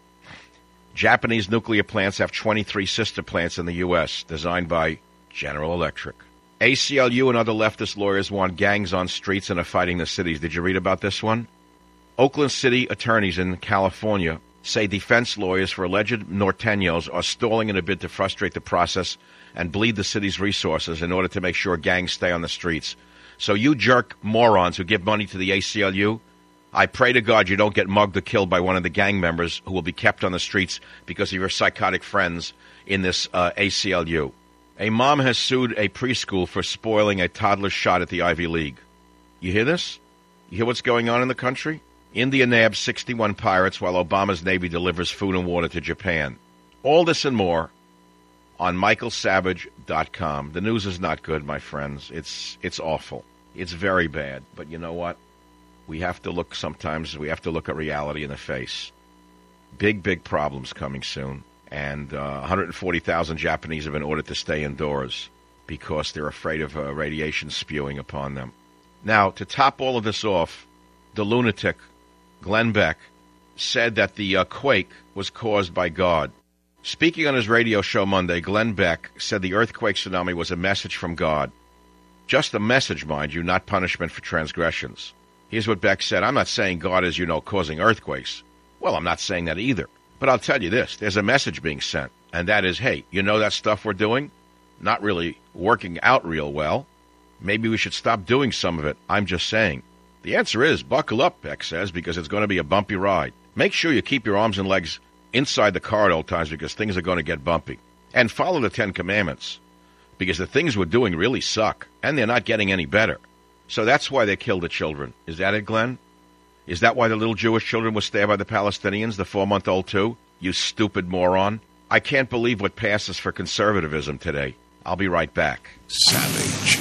Japanese nuclear plants have twenty-three sister plants in the U S, designed by General Electric. A C L U and other leftist lawyers want gangs on streets and are fighting the cities. Did you read about this one? Oakland City attorneys in California say defense lawyers for alleged norteños are stalling in a bid to frustrate the process and bleed the city's resources in order to make sure gangs stay on the streets. So you jerk morons who give money to the A C L U, I pray to God you don't get mugged or killed by one of the gang members who will be kept on the streets because of your psychotic friends in this uh, A C L U. A mom has sued a preschool for spoiling a toddler's shot at the Ivy League. You hear this? You hear what's going on in the country? India nabs sixty-one pirates while Obama's Navy delivers food and water to Japan. All this and more on Michael Savage dot com. The news is not good, my friends. It's it's awful. It's very bad. But you know what? We have to look sometimes, we have to look at reality in the face. Big, big problems coming soon. And uh, one hundred forty thousand Japanese have been ordered to stay indoors because they're afraid of uh, radiation spewing upon them. Now, to top all of this off, the lunatic Glenn Beck said that the uh, quake was caused by God. Speaking on his radio show Monday, Glenn Beck said the earthquake tsunami was a message from God. Just a message, mind you, not punishment for transgressions. Here's what Beck said. I'm not saying God is, you know, causing earthquakes. Well, I'm not saying that either. But I'll tell you this. There's a message being sent, and that is, hey, you know that stuff we're doing? Not really working out real well. Maybe we should stop doing some of it. I'm just saying. The answer is, buckle up, Beck says, because it's going to be a bumpy ride. Make sure you keep your arms and legs inside the car at all times because things are going to get bumpy. And follow the Ten Commandments because the things we're doing really suck, and they're not getting any better. So that's why they killed the children. Is that it, Glenn? Is that why the little Jewish children were stabbed by the Palestinians, the four-month-old too? You stupid moron. I can't believe what passes for conservatism today. I'll be right back. Savage.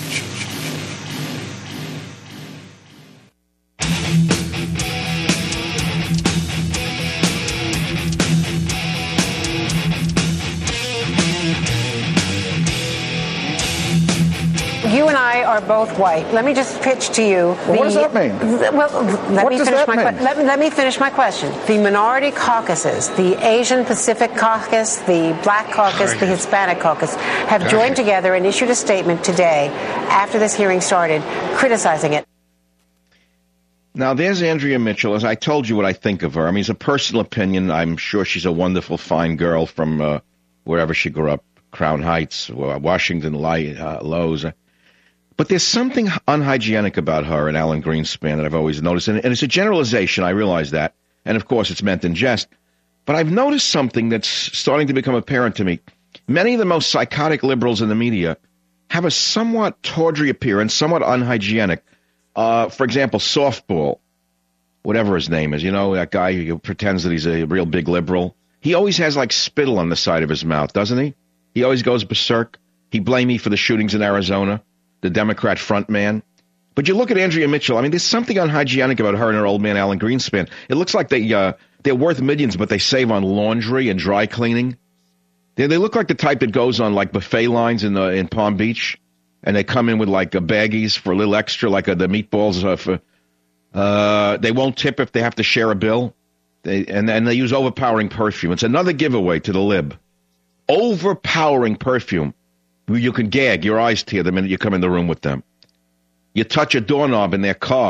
You and I are both white. Let me just pitch to you. Well, the, what does that mean? Well, let what me does finish that my mean? que- let, let me finish my question. The minority caucuses, the Asian Pacific Caucus, the Black Caucus, the Hispanic Caucus, have joined together and issued a statement today, after this hearing started, criticizing it. Now, there's Andrea Mitchell. As I told you what I think of her. I mean, it's a personal opinion. I'm sure she's a wonderful, fine girl from uh, wherever she grew up, Crown Heights, Washington, uh, Lowe's. But there's something unhygienic about her and Alan Greenspan that I've always noticed. And, and it's a generalization, I realize that. And, of course, it's meant in jest. But I've noticed something that's starting to become apparent to me. Many of the most psychotic liberals in the media have a somewhat tawdry appearance, somewhat unhygienic. Uh, for example, Softball, whatever his name is, you know, that guy who pretends that he's a real big liberal. He always has, like, spittle on the side of his mouth, doesn't he? He always goes berserk. He blamed me for the shootings in Arizona. The Democrat frontman. But you look at Andrea Mitchell, I mean, there's something unhygienic about her and her old man, Alan Greenspan. It looks like they, uh, they're worth millions, but they save on laundry and dry cleaning. They, they look like the type that goes on, like, buffet lines in uh, in Palm Beach, and they come in with, like, uh, baggies for a little extra, like uh, the meatballs. Uh, for, uh, they won't tip if they have to share a bill, they, and, and they use overpowering perfume. It's another giveaway to the lib. Overpowering perfume. You can gag. Your eyes tear the minute you come in the room with them. You touch a doorknob in their car.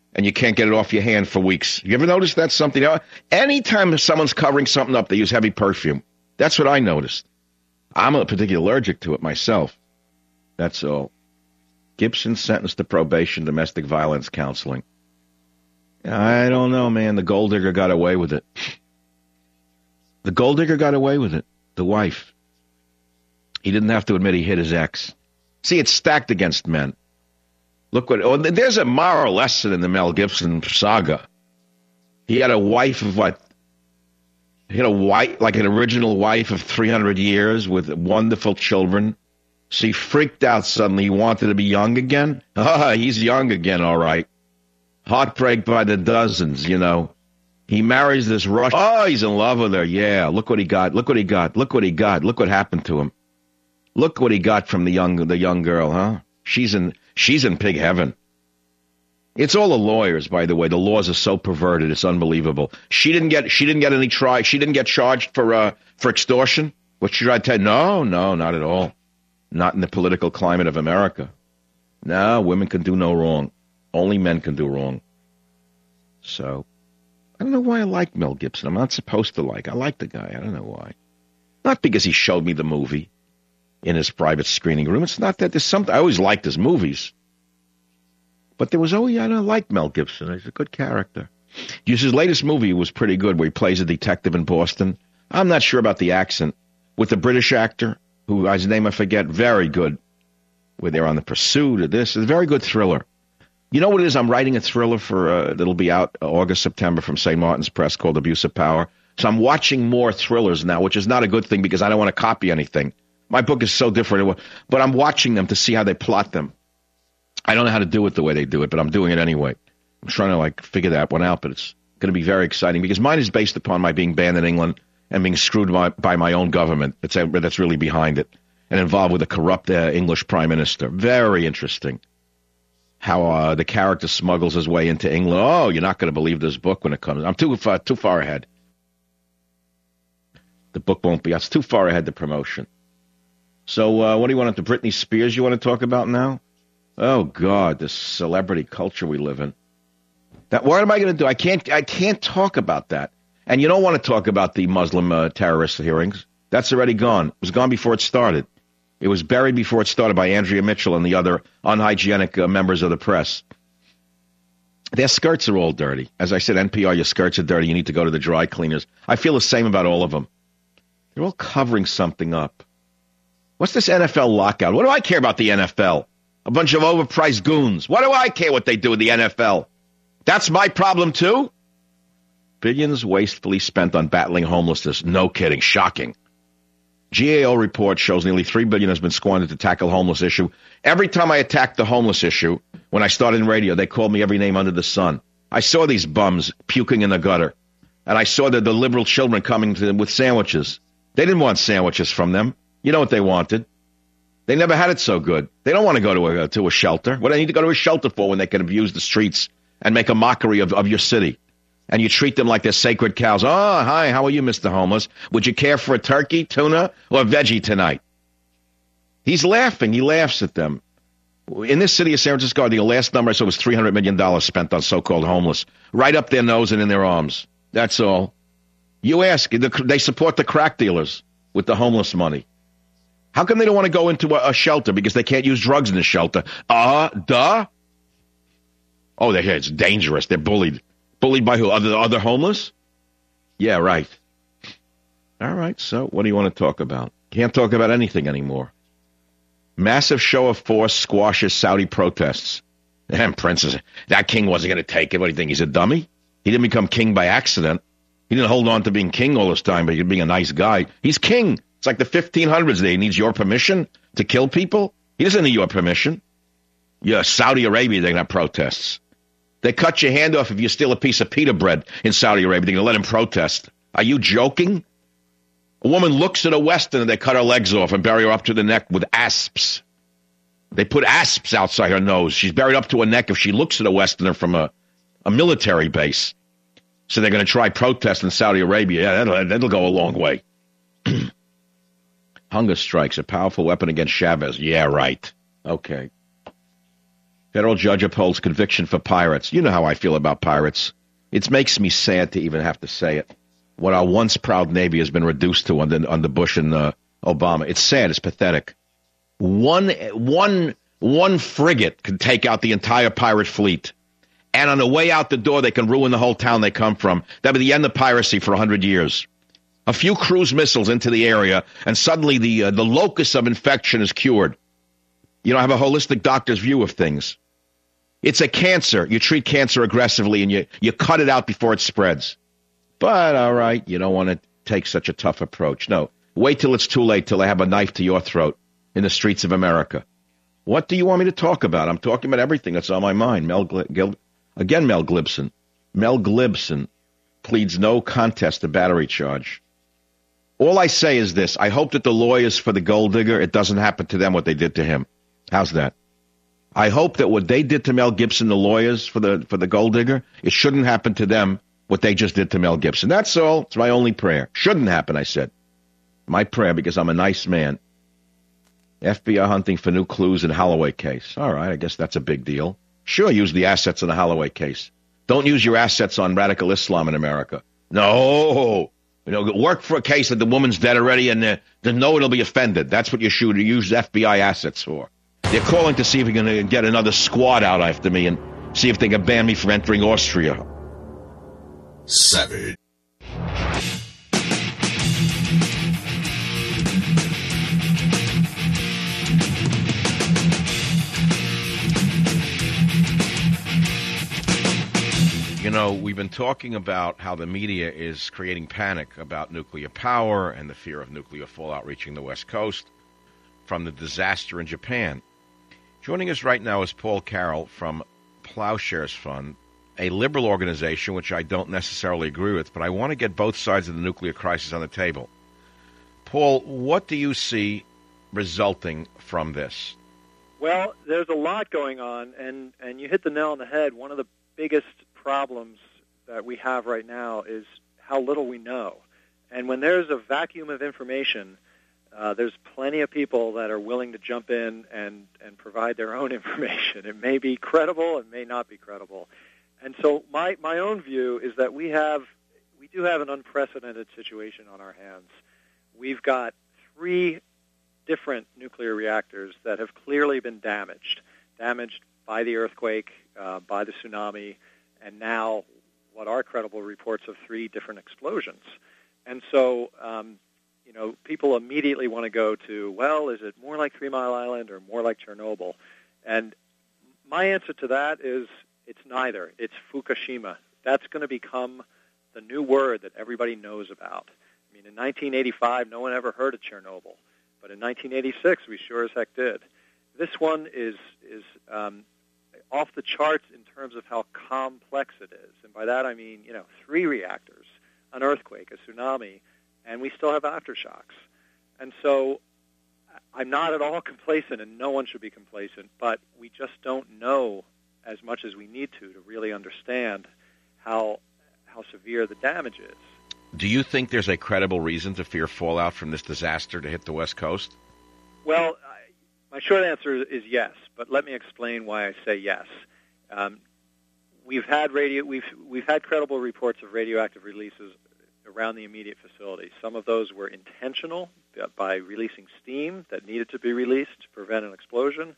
and you can't get it off your hand for weeks. You ever notice that something? Anytime someone's covering something up, they use heavy perfume. That's what I noticed. I'm a particularly allergic to it myself. That's all. Gibson sentenced to probation, domestic violence counseling. I don't know, man. The gold digger got away with it. The gold digger got away with it. The wife. He didn't have to admit he hit his ex. See, it's stacked against men. Look what. Oh, there's a moral lesson in the Mel Gibson saga. He had a wife of what? He had a wife, like an original wife of three hundred years with wonderful children. So he freaked out suddenly. He wanted to be young again. Ah, he's young again, all right. Heartbreak by the dozens, you know. He marries this Russian. Oh, he's in love with her. Yeah, look what he got. Look what he got. Look what he got. Look what happened to him. Look what he got from the young the young girl, huh? She's in she's in pig heaven. It's all the lawyers, by the way. The laws are so perverted. It's unbelievable. She didn't get she didn't get any try. She didn't get charged for uh, for extortion. What she tried to tell? No, no, not at all. Not in the political climate of America. No, women can do no wrong. Only men can do wrong. So, I don't know why I like Mel Gibson. I'm not supposed to like. I like the guy. I don't know why. Not because he showed me the movie in his private screening room. It's not that. There's something. I always liked his movies. But there was always, I don't like Mel Gibson. He's a good character. His latest movie was pretty good, where he plays a detective in Boston. I'm not sure about the accent. With the British actor, who his name I forget, very good. Where they're on the pursuit of this. It's a very good thriller. You know what it is? I'm writing a thriller for uh, that'll be out August, September from Saint Martin's Press called Abuse of Power. So I'm watching more thrillers now, which is not a good thing because I don't want to copy anything. My book is so different, but I'm watching them to see how they plot them. I don't know how to do it the way they do it, but I'm doing it anyway. I'm trying to like figure that one out, but it's going to be very exciting because mine is based upon my being banned in England and being screwed by, by my own government. That's, that's really behind it, and involved with a corrupt uh, English prime minister. Very interesting. How uh, the character smuggles his way into England. Oh, you're not going to believe this book when it comes. I'm too far, too far ahead. The book won't be. It's too far ahead, the promotion. So uh, what do you want to Britney Spears you want to talk about now? Oh, God, this celebrity culture we live in. That, what am I going to do? I can't I can't talk about that. And you don't want to talk about the Muslim uh, terrorist hearings. That's already gone. It was gone before it started. It was buried before it started by Andrea Mitchell and the other unhygienic uh, members of the press. Their skirts are all dirty. As I said, N P R, your skirts are dirty. You need to go to the dry cleaners. I feel the same about all of them. They're all covering something up. What's this N F L lockout? What do I care about the N F L? A bunch of overpriced goons. What do I care what they do with the N F L? That's my problem, too? Billions wastefully spent on battling homelessness. No kidding. Shocking. G A O report shows nearly three billion dollars has been squandered to tackle homeless issue. Every time I attacked the homeless issue, when I started in radio, they called me every name under the sun. I saw these bums puking in the gutter, and I saw the, the liberal children coming to them with sandwiches. They didn't want sandwiches from them. You know what they wanted. They never had it so good. They don't want to go to a, to a shelter. What do they need to go to a shelter for when they can abuse the streets and make a mockery of, of your city? And you treat them like they're sacred cows. Oh, hi, how are you, Mister Homeless? Would you care for a turkey, tuna, or veggie tonight? He's laughing. He laughs at them. In this city of San Francisco, the last number I saw was three hundred million dollars spent on so-called homeless. Right up their nose and in their arms. That's all. You ask. They support the crack dealers with the homeless money. How come they don't want to go into a, a shelter? Because they can't use drugs in the shelter. Uh, duh. Oh, they're here. It's dangerous. They're bullied. Bullied by who? Other other homeless? Yeah, right. All right, so what do you want to talk about? Can't talk about anything anymore. Massive show of force squashes Saudi protests. And Princess, that king wasn't going to take it. What do you think? He's a dummy? He didn't become king by accident. He didn't hold on to being king all this time, but he's being a nice guy. He's king. It's like the fifteen hundreds. They needs your permission to kill people. He doesn't need your permission. Yeah, Saudi Arabia, they're going to have protests. They cut your hand off if you steal a piece of pita bread in Saudi Arabia. They're going to let him protest. Are you joking? A woman looks at a Western and they cut her legs off and bury her up to the neck with asps. They put asps outside her nose. She's buried up to her neck if she looks at a Westerner from a, a military base. So they're going to try protest in Saudi Arabia. Yeah, that'll, that'll go a long way. Hunger strikes, a powerful weapon against Chavez. Yeah, right. Okay. Federal judge upholds conviction for pirates. You know how I feel about pirates. It makes me sad to even have to say it. What our once proud Navy has been reduced to under, under Bush and uh, Obama. It's sad. It's pathetic. One, one, one frigate can take out the entire pirate fleet. And on the way out the door, they can ruin the whole town they come from. That'll be the end of piracy for one hundred years. A few cruise missiles into the area, and suddenly the uh, the locus of infection is cured. You don't have a holistic doctor's view of things. It's a cancer. You treat cancer aggressively, and you, you cut it out before it spreads. But, all right, you don't want to take such a tough approach. No, wait till it's too late, till they have a knife to your throat in the streets of America. What do you want me to talk about? I'm talking about everything that's on my mind. Mel Gl- Gil- Again, Mel Glibson. Mel Glibson pleads no contest to battery charge. All I say is this. I hope that the lawyers for the gold digger, it doesn't happen to them what they did to him. How's that? I hope that what they did to Mel Gibson, the lawyers for the for the gold digger, it shouldn't happen to them what they just did to Mel Gibson. That's all. It's my only prayer. Shouldn't happen, I said. My prayer, because I'm a nice man. F B I hunting for new clues in Holloway case. All right, I guess that's a big deal. Sure, use the assets in the Holloway case. Don't use your assets on radical Islam in America. No. You know, work for a case that the woman's dead already and the, the no one will be offended. That's what you should use F B I assets for. They're calling to see if you're going to get another squad out after me and see if they can ban me from entering Austria. Savage. You know, we've been talking about how the media is creating panic about nuclear power and the fear of nuclear fallout reaching the West Coast from the disaster in Japan. Joining us right now is Paul Carroll from Plowshares Fund, a liberal organization which I don't necessarily agree with, but I want to get both sides of the nuclear crisis on the table. Paul, what do you see resulting from this? Well, there's a lot going on, and, and you hit the nail on the head. One of the biggest problems that we have right now is how little we know. And when there's a vacuum of information, uh, there's plenty of people that are willing to jump in and, and provide their own information. It may be credible, it may not be credible. And so my, my own view is that we have we do have an unprecedented situation on our hands. We've got three different nuclear reactors that have clearly been damaged, damaged by the earthquake, uh, by the tsunami, and now what are credible reports of three different explosions. And so, um, you know, people immediately want to go to, well, is it more like Three Mile Island or more like Chernobyl? And my answer to that is it's neither. It's Fukushima. That's going to become the new word that everybody knows about. I mean, in nineteen eighty-five, no one ever heard of Chernobyl. But in nineteen eighty-six, we sure as heck did. This one is is um, off the charts in terms of how complex it is. And by that I mean, you know, three reactors, an earthquake, a tsunami, and we still have aftershocks. And so I'm not at all complacent, and no one should be complacent, but we just don't know as much as we need to to really understand how how severe the damage is. Do you think there's a credible reason to fear fallout from this disaster to hit the West Coast? Well, I, my short answer is yes, but let me explain why I say yes. Um, we've had radio, we've we've had credible reports of radioactive releases around the immediate facility. Some of those were intentional by releasing steam that needed to be released to prevent an explosion.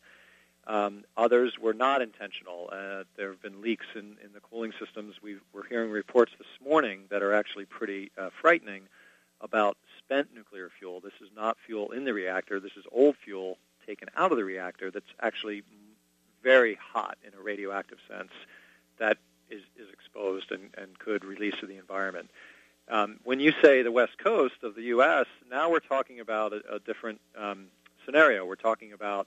Um, others were not intentional. Uh, there have been leaks in, in the cooling systems. We've, we're hearing reports this morning that are actually pretty uh, frightening about spent nuclear fuel. This is not fuel in the reactor. This is old fuel taken out of the reactor that's actually very hot in a radioactive sense that is, is exposed and, and could release to the environment. Um, when you say the West Coast of the U S, now we're talking about a, a different um, scenario. We're talking about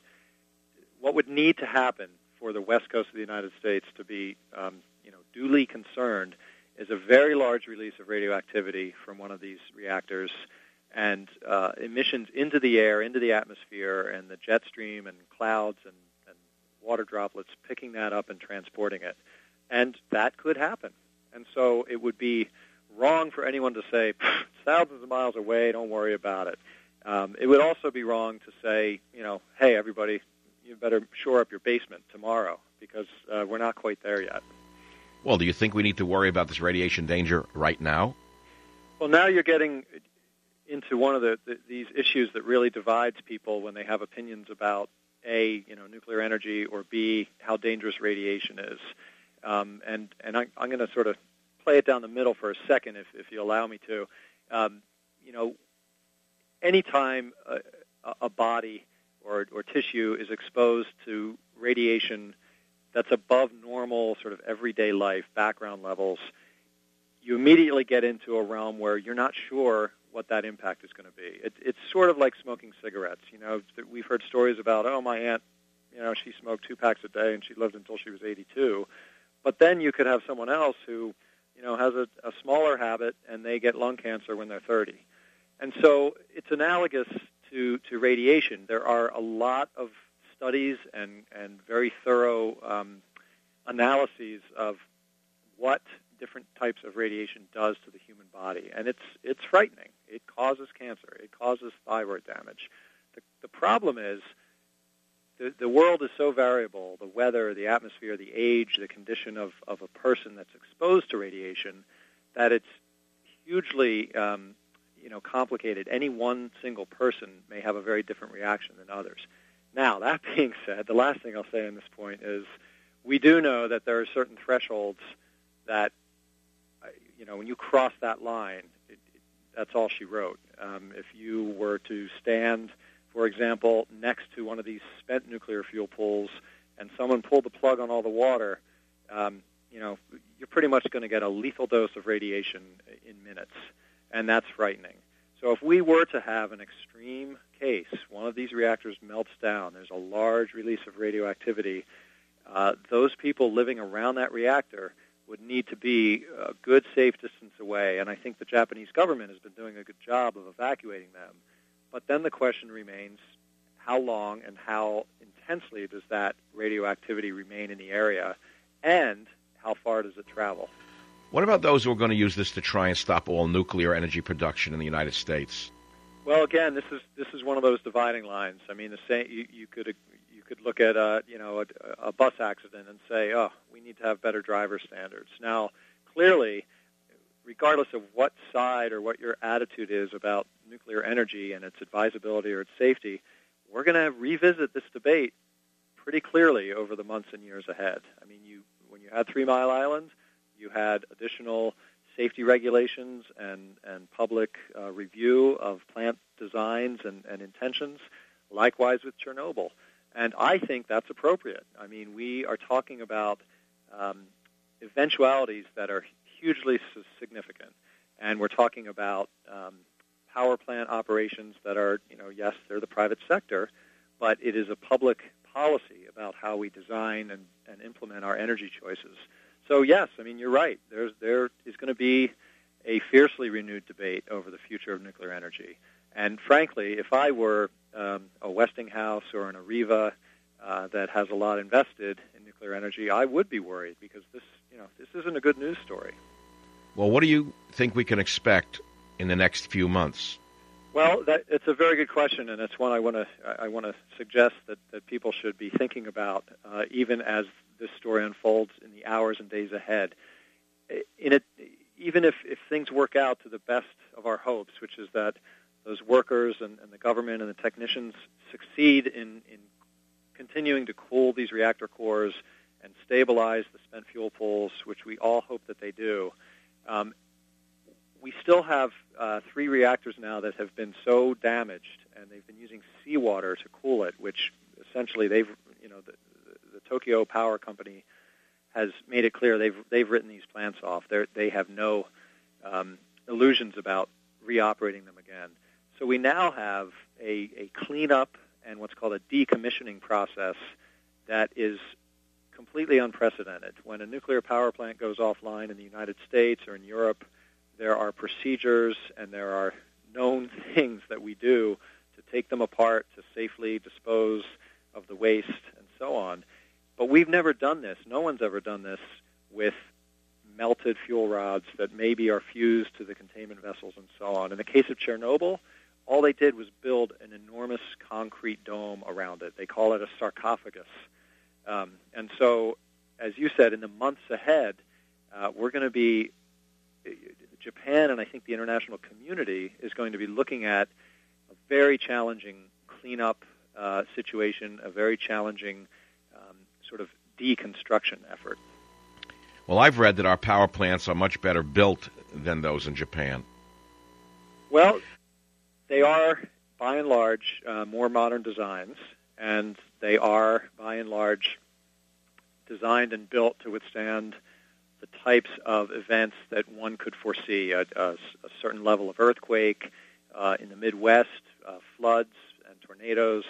what would need to happen for the West Coast of the United States to be, um, you know, duly concerned is a very large release of radioactivity from one of these reactors and uh, emissions into the air, into the atmosphere, and the jet stream and clouds and, and water droplets picking that up and transporting it. And that could happen. And so it would be wrong for anyone to say, thousands of miles away, don't worry about it. Um, it would also be wrong to say, you know, hey, everybody, you better shore up your basement tomorrow because uh, we're not quite there yet. Well, do you think we need to worry about this radiation danger right now? Well, now you're getting into one of the, the these issues that really divides people when they have opinions about A, you know, nuclear energy, or B, how dangerous radiation is. Um, and and I, I'm going to sort of play it down the middle for a second, if, if you allow me to. Um, you know, anytime a, a body or, or tissue is exposed to radiation that's above normal sort of everyday life, background levels, you immediately get into a realm where you're not sure what that impact is going to be. It, it's sort of like smoking cigarettes. You know, we've heard stories about, oh, my aunt, you know, she smoked two packs a day and she lived until she was eighty-two. But then you could have someone else who, you know, has a, a smaller habit and they get lung cancer when they're thirty. And so it's analogous to, to radiation. There are a lot of studies and, and very thorough um, analyses of what different types of radiation does to the human body. And it's it's frightening. It causes cancer. It causes thyroid damage. The, the problem is the, the world is so variable, the weather, the atmosphere, the age, the condition of, of a person that's exposed to radiation, that it's hugely um, you know, complicated. Any one single person may have a very different reaction than others. Now, that being said, the last thing I'll say on this point is we do know that there are certain thresholds that, you know, when you cross that line, it, it, that's all she wrote. Um, if you were to stand, for example, next to one of these spent nuclear fuel pools and someone pulled the plug on all the water, um, you know, you're pretty much going to get a lethal dose of radiation in minutes, and that's frightening. So if we were to have an extreme case, one of these reactors melts down, there's a large release of radioactivity, uh, those people living around that reactor would need to be a good, safe distance away, and I think the Japanese government has been doing a good job of evacuating them. But then the question remains, how long and how intensely does that radioactivity remain in the area, and how far does it travel? What about those who are going to use this to try and stop all nuclear energy production in the United States? Well, again, this is this is one of those dividing lines. I mean, the same, you, you could you could look at a you know a, a bus accident and say, oh, we need to have better driver standards. Now, clearly, regardless of what side or what your attitude is about nuclear energy and its advisability or its safety, we're going to revisit this debate pretty clearly over the months and years ahead. I mean, you when you had Three Mile Island, you had additional safety regulations and, and public uh, review of plant designs and, and intentions, likewise with Chernobyl. And I think that's appropriate. I mean, we are talking about um, eventualities that are hugely significant. And we're talking about um, power plant operations that are, you know, yes, they're the private sector, but it is a public policy about how we design and, and implement our energy choices. So, yes, I mean, you're right. There's, there is going to be a fiercely renewed debate over the future of nuclear energy. And, frankly, if I were um, a Westinghouse or an Areva uh, that has a lot invested in nuclear energy, I would be worried because this, you know, this isn't a good news story. Well, what do you think we can expect in the next few months? Well, that, it's a very good question, and it's one I want to I want to suggest that, that people should be thinking about, uh, even as this story unfolds in the hours and days ahead. In it, even if, if things work out to the best of our hopes, which is that those workers and, and the government and the technicians succeed in, in continuing to cool these reactor cores and stabilize the spent fuel pools, which we all hope that they do, um, we still have uh, three reactors now that have been so damaged, and they've been using seawater to cool it, which essentially they've, you know, the, the Tokyo Power Company has made it clear they've they've written these plants off. They they have no um, illusions about reoperating them again. So we now have a, a cleanup and what's called a decommissioning process that is completely unprecedented. When a nuclear power plant goes offline in the United States or in Europe, there are procedures and there are known things that we do to take them apart, to safely dispose of the waste, and so on. But we've never done this. No one's ever done this with melted fuel rods that maybe are fused to the containment vessels and so on. In the case of Chernobyl, all they did was build an enormous concrete dome around it. They call it a sarcophagus. Um, and so, as you said, in the months ahead, uh, we're going to be, Japan and I think the international community is going to be looking at a very challenging cleanup uh, situation, a very challenging um, sort of deconstruction effort. Well, I've read that our power plants are much better built than those in Japan. Well, they are, by and large, uh, more modern designs, and they are, by and large, designed and built to withstand the types of events that one could foresee, a, a, a certain level of earthquake uh, in the Midwest, uh, floods and tornadoes.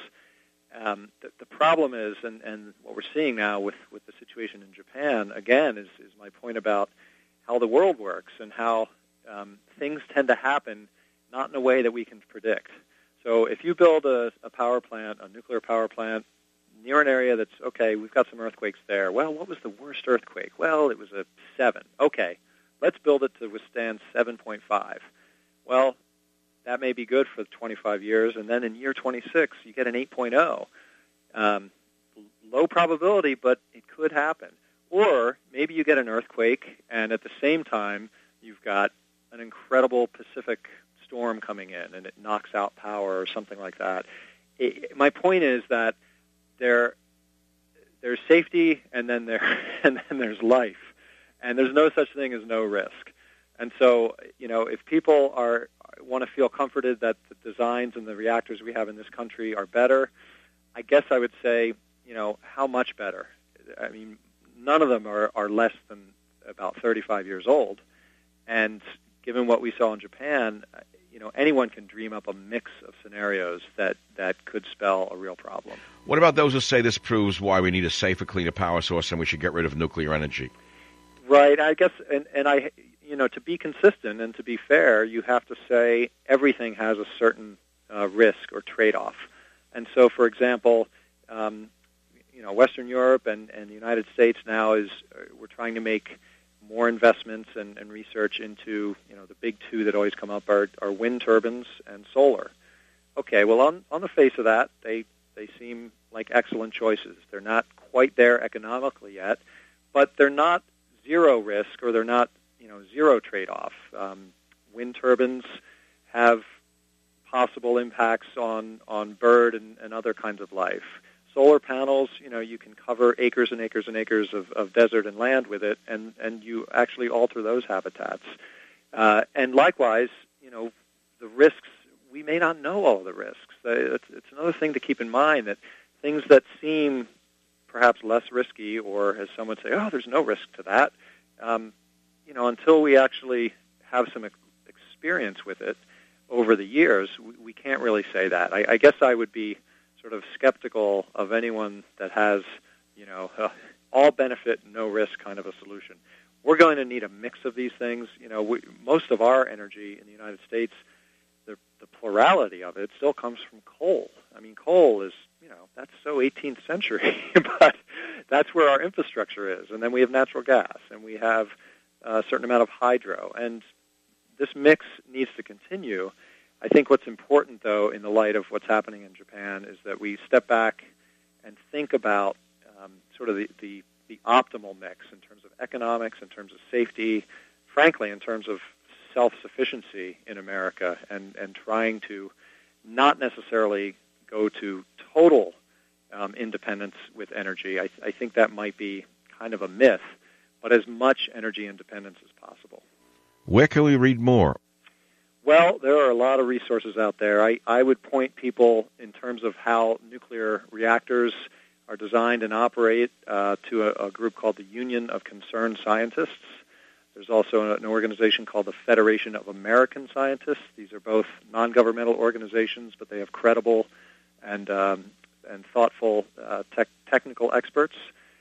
Um, the, the problem is, and, and what we're seeing now with, with the situation in Japan, again, is, is my point about how the world works and how um, things tend to happen not in a way that we can predict. So if you build a, a power plant, a nuclear power plant, near an area that's, okay, we've got some earthquakes there. Well, what was the worst earthquake? Well, it was a seven. Okay, let's build it to withstand seven point five. Well, that may be good for twenty-five years, and then in year twenty-six, you get an eight point oh. Um, low probability, but it could happen. Or maybe you get an earthquake, and at the same time, you've got an incredible Pacific storm coming in, and it knocks out power or something like that. It, my point is that there, there's safety, and then there, and then there's life, and there's no such thing as no risk. And so, you know, if people are want to feel comforted that the designs and the reactors we have in this country are better, I guess I would say, you know, how much better? I mean, none of them are, are less than about thirty-five years old, and given what we saw in Japan, you know, anyone can dream up a mix of scenarios that, that could spell a real problem. What about those who say this proves why we need a safer, cleaner power source and we should get rid of nuclear energy? Right. I guess, and, and I, you know, to be consistent and to be fair, you have to say everything has a certain uh, risk or trade-off. And so, for example, um, you know, Western Europe and, and the United States now is, uh, we're trying to make more investments and, and research into, you know, the big two that always come up are, are wind turbines and solar. Okay, well, on, on the face of that, they, they seem like excellent choices. They're not quite there economically yet, but they're not zero risk, or they're not, you know, zero trade-off. Um, wind turbines have possible impacts on, on bird and, and other kinds of life. Solar panels, you know, you can cover acres and acres and acres of, of desert and land with it, and, and you actually alter those habitats. Uh, and likewise, you know, the risks, we may not know all of the risks. It's, it's another thing to keep in mind, that things that seem perhaps less risky, or as some would say, oh, there's no risk to that, um, you know, until we actually have some ex- experience with it over the years, we, we can't really say that. I, I guess I would be sort of skeptical of anyone that has, you know, uh, all benefit, no risk kind of a solution. We're going to need a mix of these things. You know, we, most of our energy in the United States, the, the plurality of it still comes from coal. I mean, coal is, you know, that's so eighteenth century, but that's where our infrastructure is. And then we have natural gas, and we have a certain amount of hydro. And this mix needs to continue. I think what's important, though, in the light of what's happening in Japan, is that we step back and think about um, sort of the, the, the optimal mix in terms of economics, in terms of safety, frankly, in terms of self-sufficiency in America, and, and trying to not necessarily go to total um, independence with energy. I, I think that might be kind of a myth, but as much energy independence as possible. Where can we read more? Well, there are a lot of resources out there. I, I would point people in terms of how nuclear reactors are designed and operate uh, to a, a group called the Union of Concerned Scientists. There's also an organization called the Federation of American Scientists. These are both non-governmental organizations, but they have credible and um, and thoughtful uh, tech, technical experts.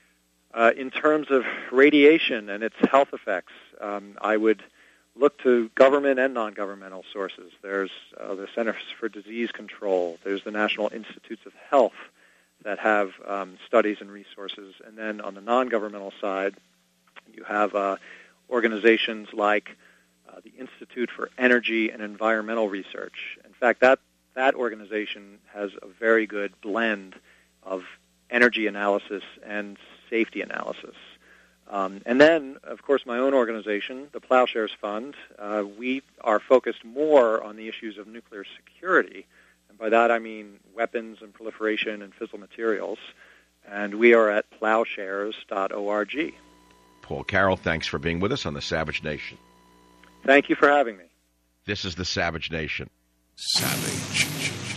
Uh, in terms of radiation and its health effects, um, I would look to government and non-governmental sources. There's uh, the Centers for Disease Control. There's the National Institutes of Health that have um, studies and resources. And then on the non-governmental side, you have uh, organizations like uh, the Institute for Energy and Environmental Research. In fact, that, that organization has a very good blend of energy analysis and safety analysis. Um, and then, of course, my own organization, the Plowshares Fund, uh, we are focused more on the issues of nuclear security. And by that I mean weapons and proliferation and fissile materials. And we are at plowshares dot org. Paul Carroll, thanks for being with us on the Savage Nation. Thank you for having me. This is the Savage Nation. Savage.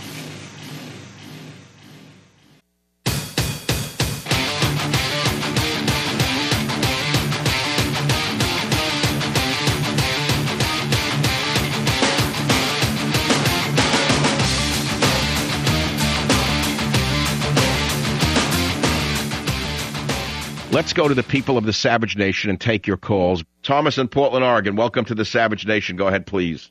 Let's go to the people of the Savage Nation and take your calls. Thomas in Portland, Oregon, welcome to the Savage Nation. Go ahead, please.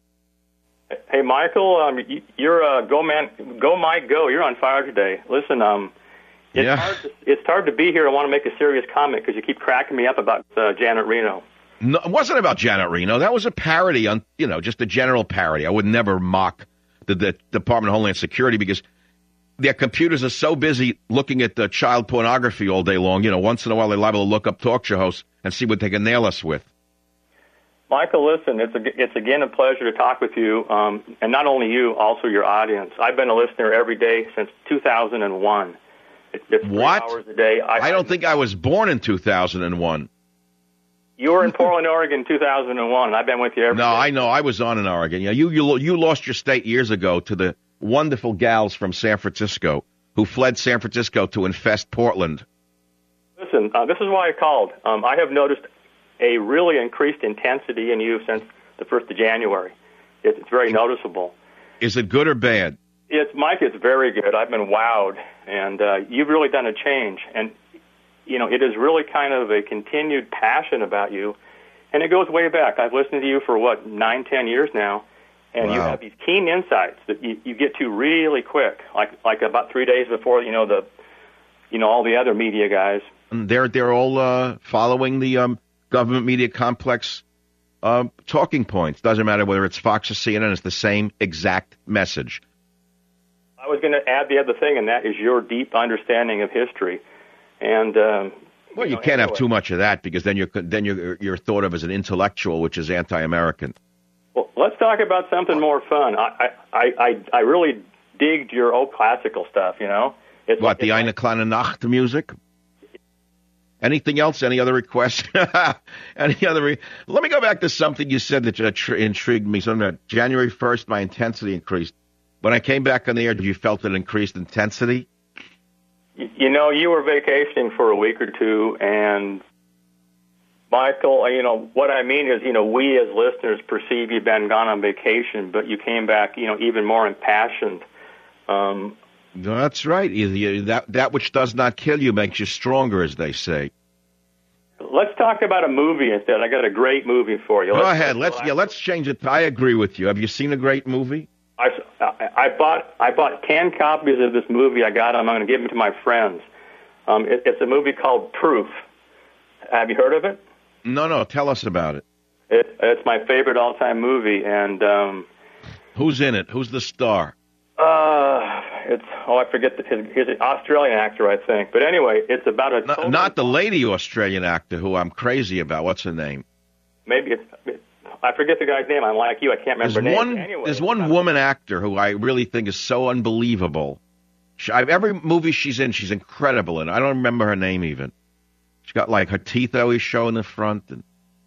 Hey, Michael, um, you're uh, go man, go Mike, go. You're on fire today. Listen, um, it's Yeah. hard. To, it's hard to be here. I want to make a serious comment because you keep cracking me up about uh, Janet Reno. No, it wasn't about Janet Reno. That was a parody on, you know, just a general parody. I would never mock the, the Department of Homeland Security because their computers are so busy looking at the child pornography all day long. You know, once in a while they're liable to look up talk show hosts and see what they can nail us with. Michael, listen, it's a, it's again a pleasure to talk with you, um, and not only you, also your audience. I've been a listener every day since two thousand one. It's, it's three What? hours a day. I, I don't think I was born in two thousand one. You were in Portland, Oregon, two thousand one, and I've been with you every No, day. I know. I was on in Oregon. Yeah, you, you, you lost your state years ago to the wonderful gals from San Francisco who fled San Francisco to infest Portland. Listen, uh, this is why I called. Um, I have noticed a really increased intensity in you since the first of January. It's, it's very noticeable. Is it good or bad? It's Mike. It's very good. I've been wowed, and uh, you've really done a change. And you know, it is really kind of a continued passion about you, and it goes way back. I've listened to you for what nine, ten years now, and you Wow. have these keen insights that you, you get to really quick, like like about three days before you know the, you know, all the other media guys. And they're they're all uh, following the um, government media complex uh, talking points. Doesn't matter whether it's Fox or C N N. It's the same exact message. I was going to add the other thing, and that is your deep understanding of history. And um, Well, you, know, can't have anyway. too much of that because then you're then you're you're thought of as an intellectual, which is anti-American. Well, let's talk about something more fun. I I I, I really digged your old classical stuff. You know, it's What, the it's Eine kleine Nacht music? Anything else? Any other requests? Any other? Re- Let me go back to something you said that uh, tr- intrigued me. Something about January first, my intensity increased. When I came back on the air, did you felt an increased intensity? You know, you were vacationing for a week or two, and Michael, you know, what I mean is, you know, we as listeners perceive you've been gone on vacation, but you came back, you know, even more impassioned. Um, That's right. Either you- That that which does not kill you makes you stronger, as they say. let's talk about a movie instead. I got a great movie for you. Go Let's- ahead. Let's yeah. Let's change it. I agree with you. Have you seen a great movie? I, I, I bought I bought ten copies of this movie. I got them. I'm going to give them to my friends. Um, it, it's a movie called Proof. Have you heard of it? No, no. Tell us about it. It it's my favorite all-time movie, and um, Who's in it? Who's the star? uh, it's oh I forget the, his, he's an Australian actor, I think. But anyway, it's about a Not, total, not the lady Australian actor who I'm crazy about. What's her name? maybe it's I forget the guy's name. I'm like you. I can't remember There's names. one. Anyway, There's one woman actor who I really think is so unbelievable. She, I, every movie she's in, she's incredible, and I don't remember her name even. She got like her teeth always show in the front, and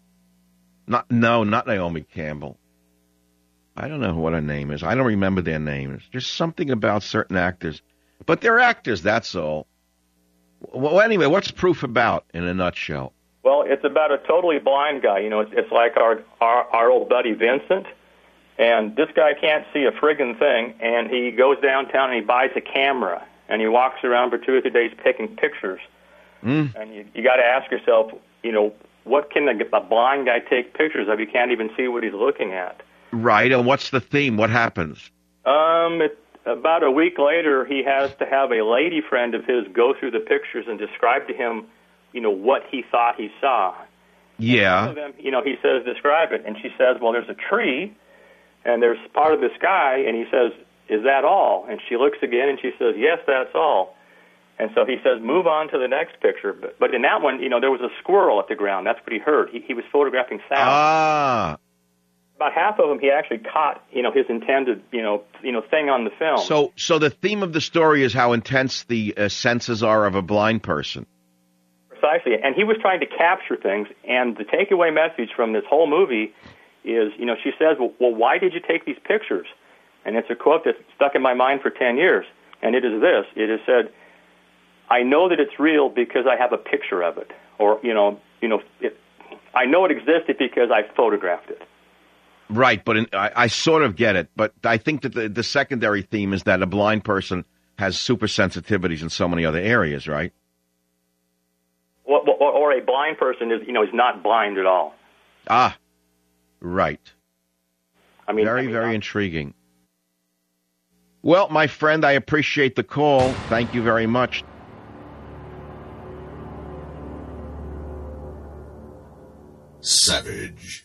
not no, not Naomi Campbell. I don't know what her name is. I don't remember their names. There's something about certain actors, but they're actors. That's all. Well, anyway, what's Proof about in a nutshell? Well, it's about a totally blind guy. You know, it's, it's like our, our our old buddy Vincent, and this guy can't see a friggin' thing, and he goes downtown and he buys a camera, and he walks around for two or three days taking pictures. Mm. And you you got to ask yourself, you know, what can a, a blind guy take pictures of? You can't even see what he's looking at. Right, and what's the theme? What happens? Um, it, about a week later, he has to have a lady friend of his go through the pictures and describe to him, you know, what he thought he saw. Yeah. Some of them, you know, he says, describe it. And she says, well, there's a tree, and there's part of the sky. And he says, is that all? And she looks again, and she says, yes, that's all. And so he says, move on to the next picture. But, but in that one, you know, there was a squirrel at the ground. That's what he heard. He, he was photographing sound. Ah. About half of them, he actually caught, you know, his intended, you know, you know, thing on the film. So, so the theme of the story is how intense the uh, senses are of a blind person. Precisely. And he was trying to capture things. And the takeaway message from this whole movie is, you know, she says, well, well, why did you take these pictures? And it's a quote that's stuck in my mind for ten years. And it is this. It is said, I know that it's real because I have a picture of it. Or, you know, you know, it, I know it existed because I photographed it. Right, but in, I, I sort of get it. But I think that the, the secondary theme is that a blind person has super sensitivities in so many other areas, right? Or, or, or a blind person is, you know, is not blind at all. Ah, right. I mean, very, I mean, very I, intriguing. Well, my friend, I appreciate the call. Thank you very much. Savage.